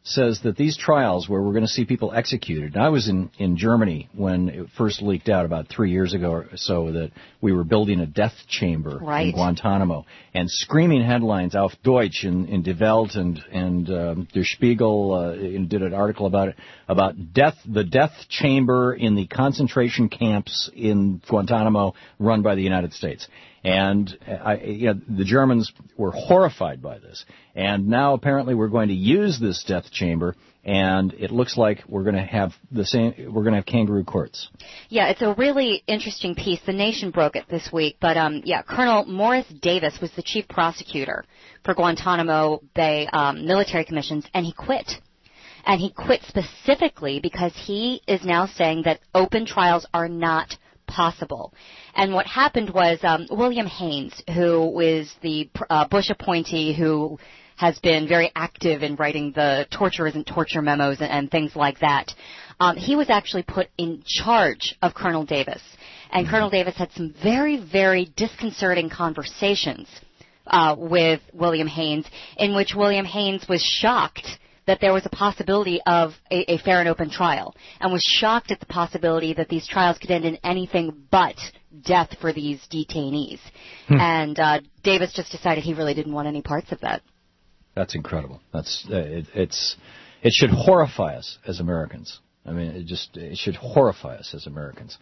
says that these trials where we're going to see people executed, and I was in Germany when it first leaked out about 3 years ago or so that we were building a death chamber in Guantanamo, and screaming headlines auf Deutsch in Die Welt and Der Spiegel did an article about it, about the death chamber in the concentration camps in Guantanamo run by the United States. And the Germans were horrified by this. And now apparently we're going to use this death chamber, and it looks like we're going to have we're going to have kangaroo courts. Yeah, it's a really interesting piece. The Nation broke it this week, but Colonel Morris Davis was the chief prosecutor for Guantanamo Bay military commissions, and he quit. And he quit specifically because he is now saying that open trials are not possible. And what happened was William Haines, who is the Bush appointee who has been very active in writing the torture isn't torture memos and things like that, he was actually put in charge of Colonel Davis. And Colonel Davis had some very, very disconcerting conversations with William Haines, in which William Haines was shocked that there was a possibility of a fair and open trial, and was shocked at the possibility that these trials could end in anything but death for these detainees. And Davis just decided he really didn't want any parts of that. That's incredible. It should horrify us as Americans. I mean, it should horrify us as Americans.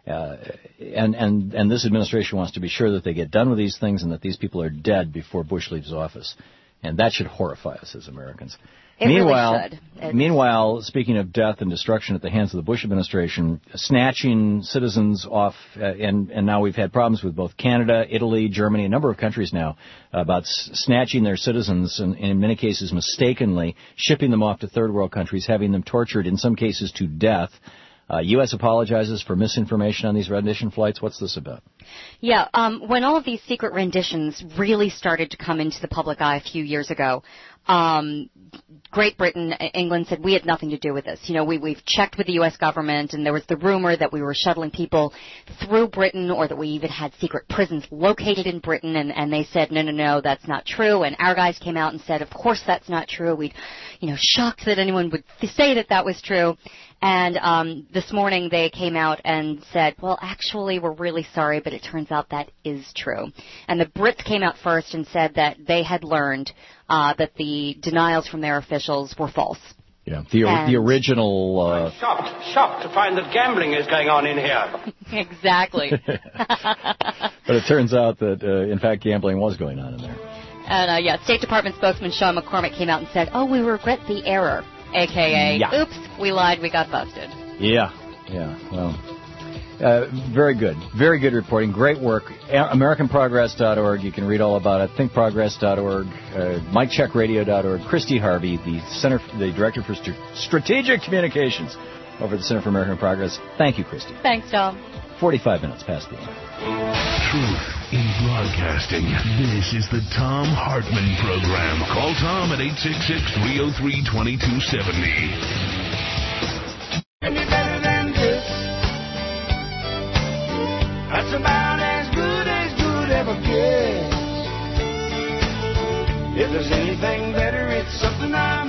And this administration wants to be sure that they get done with these things and that these people are dead before Bush leaves office. And that should horrify us as Americans. Meanwhile, speaking of death and destruction at the hands of the Bush administration, snatching citizens off, and now we've had problems with both Canada, Italy, Germany, a number of countries now, about snatching their citizens, and in many cases mistakenly, shipping them off to third world countries, having them tortured, in some cases to death. U.S. apologizes for misinformation on these rendition flights. What's this about? Yeah, when all of these secret renditions really started to come into the public eye a few years ago, Great Britain, England said we had nothing to do with this. You know, we've checked with the U.S. government, and there was the rumor that we were shuttling people through Britain, or that we even had secret prisons located in Britain, and they said, no, that's not true. And our guys came out and said, of course that's not true. We'd, shocked that anyone would say that was true. And this morning they came out and said, well, actually, we're really sorry, but it turns out that is true. And the Brits came out first and said that they had learned that the denials from their officials were false. Yeah, the original... Shocked to find that gambling is going on in here. Exactly. But it turns out that, in fact, gambling was going on in there. And, State Department spokesman Sean McCormick came out and said, we regret the error. A.K.A., oops, we lied, we got busted. Yeah, well, very good reporting, great work. AmericanProgress.org, you can read all about it, thinkprogress.org, MikeCheckRadio.org, Christy Harvey, the Director for Strategic Communications over at the Center for American Progress. Thank you, Christy. Thanks, Tom. 45 minutes past the hour. Truth in broadcasting. This is the Thom Hartmann Program. Call Tom at 866-303-2270. Any better than this? That's about as good ever gets. If there's anything better, it's something I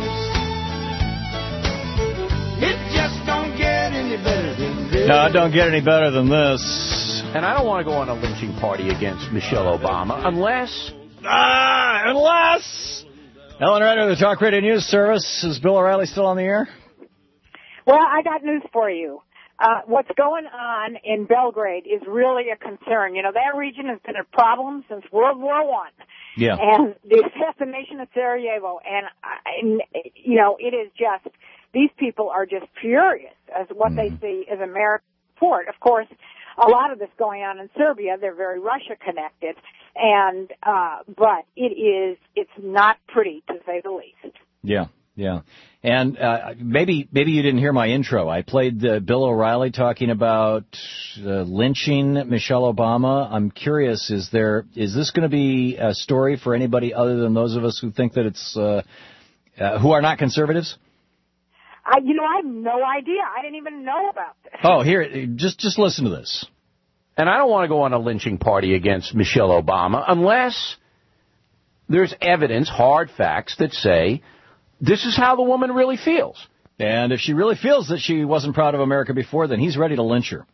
missed. It just don't get any better than this. No, it don't get any better than this. And I don't want to go on a lynching party against Michelle Obama unless... Ellen Ryder of the Talk Radio News Service. Is Bill O'Reilly still on the air? Well, I got news for you. What's going on in Belgrade is really a concern. That region has been a problem since World War I. Yeah. And the assassination of Sarajevo, and it is just, these people are just furious as what they see as American support. Of course, a lot of this going on in Serbia, they're very Russia connected, and but it's not pretty, to say the least. Yeah. And maybe you didn't hear my intro. I played Bill O'Reilly talking about lynching Michelle Obama. I'm curious, is this going to be a story for anybody other than those of us who think that it's who are not conservatives? I have no idea. I didn't even know about this. Oh, here, just listen to this. And I don't want to go on a lynching party against Michelle Obama unless there's evidence, hard facts that say this is how the woman really feels. And if she really feels that she wasn't proud of America before, then he's ready to lynch her.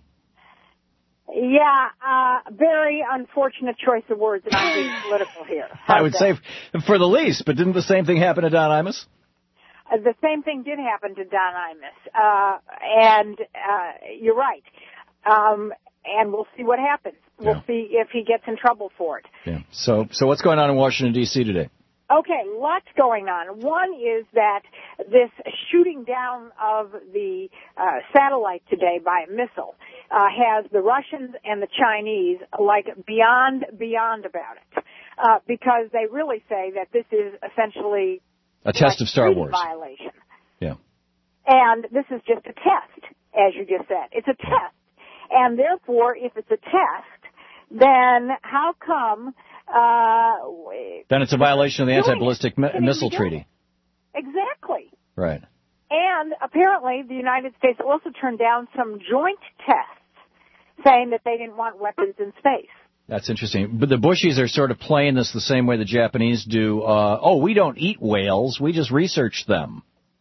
Yeah, very unfortunate choice of words, and I'm being political here. I would say for the least, but didn't the same thing happen to Don Imus? The same thing did happen to Don Imus, and you're right. And we'll see what happens. We'll see if he gets in trouble for it. Yeah. So what's going on in Washington, D.C. today? Okay, lots going on. One is that this shooting down of the satellite today by a missile has the Russians and the Chinese like beyond about it, because they really say that this is essentially a test of Star Wars violation. Yeah, and this is just a test, as you just said. It's a test, and therefore, if it's a test, then how come? Then it's a violation of the Anti-Ballistic Missile Treaty. Exactly. Right. And apparently the United States also turned down some joint tests saying that they didn't want weapons in space. That's interesting. But the Bushies are sort of playing this the same way the Japanese do. We don't eat whales. We just research them.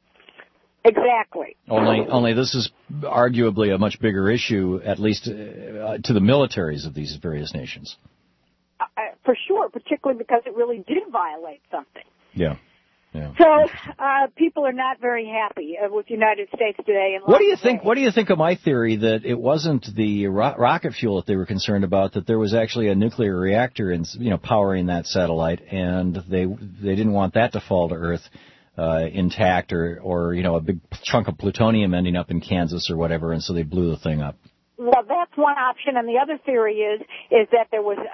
Exactly. Only this is arguably a much bigger issue, at least to the militaries of these various nations. For sure, particularly because it really did violate something. Yeah. So people are not very happy with the United States today. What do you think? What do you think of my theory that it wasn't the rocket fuel that they were concerned about? That there was actually a nuclear reactor powering that satellite, and they didn't want that to fall to Earth intact, or a big chunk of plutonium ending up in Kansas or whatever, and so they blew the thing up. Well, that's one option, and the other theory is that there was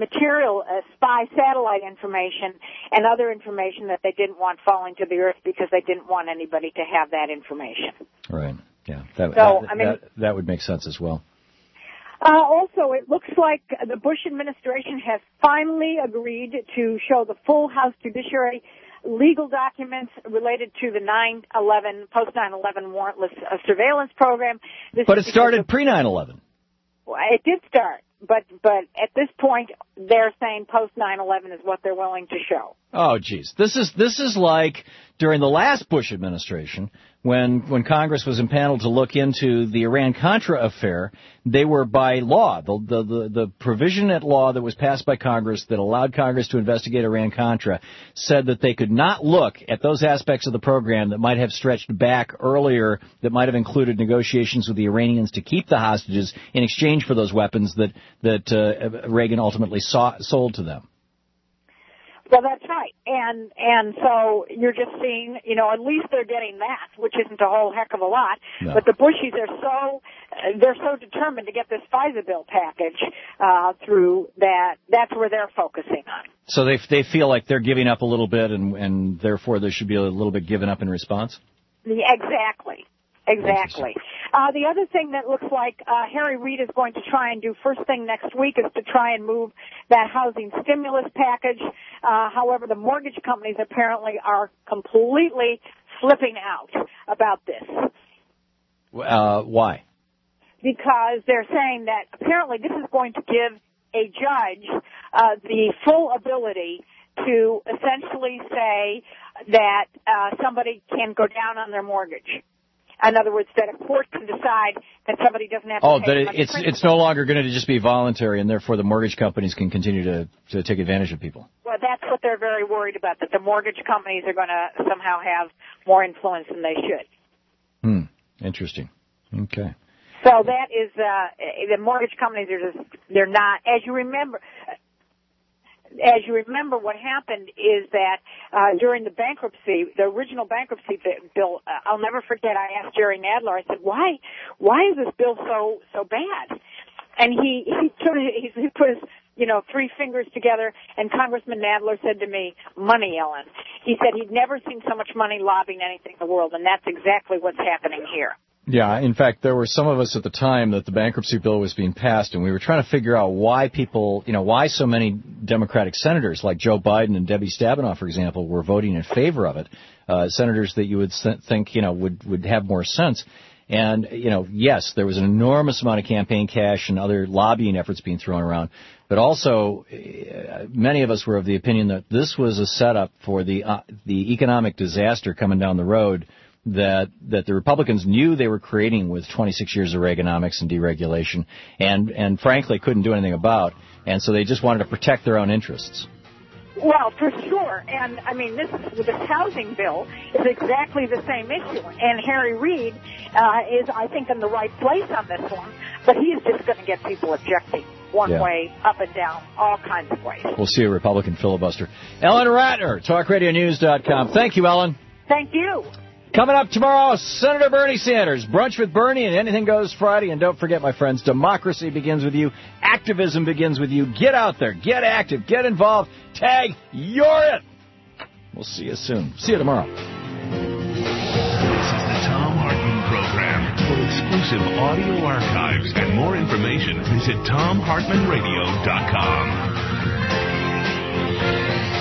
spy satellite information and other information that they didn't want falling to the Earth because they didn't want anybody to have that information. Right. Yeah. That would make sense as well. Also, it looks like the Bush administration has finally agreed to show the full House Judiciary legal documents related to the post 9/11 warrantless surveillance program. But it started pre 9/11. Well, it did start, but at this point they're saying post 9/11 is what they're willing to show. Oh, geez, this is like during the last Bush administration when Congress was impaneled to look into the Iran-Contra affair. They were by law, the provision at law that was passed by Congress that allowed Congress to investigate Iran-Contra said that they could not look at those aspects of the program that might have stretched back earlier, that might have included negotiations with the Iranians to keep the hostages in exchange for those weapons that Reagan ultimately sold to them. Well, that's right. And so you're just seeing, at least they're getting that, which isn't a whole heck of a lot. No. But the Bushies are they're so determined to get this FISA bill package through that that's where they're focusing on. So they feel like they're giving up a little bit, and therefore there should be a little bit given up in response? Exactly. The other thing that looks like Harry Reid is going to try and do first thing next week is to try and move that housing stimulus package. However, the mortgage companies apparently are completely flipping out about this. Why? Because they're saying that apparently this is going to give a judge the full ability to essentially say that somebody can go down on their mortgage. In other words, that a court can decide that somebody doesn't have to pay money. It's no longer going to just be voluntary, and therefore the mortgage companies can continue to take advantage of people. Well, that's what they're very worried about, that the mortgage companies are going to somehow have more influence than they should. Interesting. Okay. So that is, the mortgage companies they're not, as you remember, what happened is that during the bankruptcy, the original bankruptcy bill, I'll never forget, I asked Jerry Nadler, I said, why is this bill so bad? And he put his, three fingers together, and Congressman Nadler said to me, money, Ellen. He said he'd never seen so much money lobbying anything in the world, and that's exactly what's happening here. Yeah, in fact, there were some of us at the time that the bankruptcy bill was being passed, and we were trying to figure out why why so many Democratic senators like Joe Biden and Debbie Stabenow, for example, were voting in favor of it. Senators that you would think, would have more sense. And, yes, there was an enormous amount of campaign cash and other lobbying efforts being thrown around. But also, many of us were of the opinion that this was a setup for the economic disaster coming down the road that the Republicans knew they were creating with 26 years of Reaganomics and deregulation, and frankly couldn't do anything about. And so they just wanted to protect their own interests. Well, for sure. And, I mean, this housing bill is exactly the same issue. And Harry Reid is, I think, in the right place on this one. But he is just going to get people objecting one way, up and down, all kinds of ways. We'll see a Republican filibuster. Ellen Ratner, TalkRadioNews.com. Thank you, Ellen. Thank you. Coming up tomorrow, Senator Bernie Sanders. Brunch with Bernie and Anything Goes Friday. And don't forget, my friends, democracy begins with you. Activism begins with you. Get out there. Get active. Get involved. Tag, you're it. We'll see you soon. See you tomorrow. This is the Thom Hartmann Program. For exclusive audio archives and more information, visit ThomHartmannRadio.com.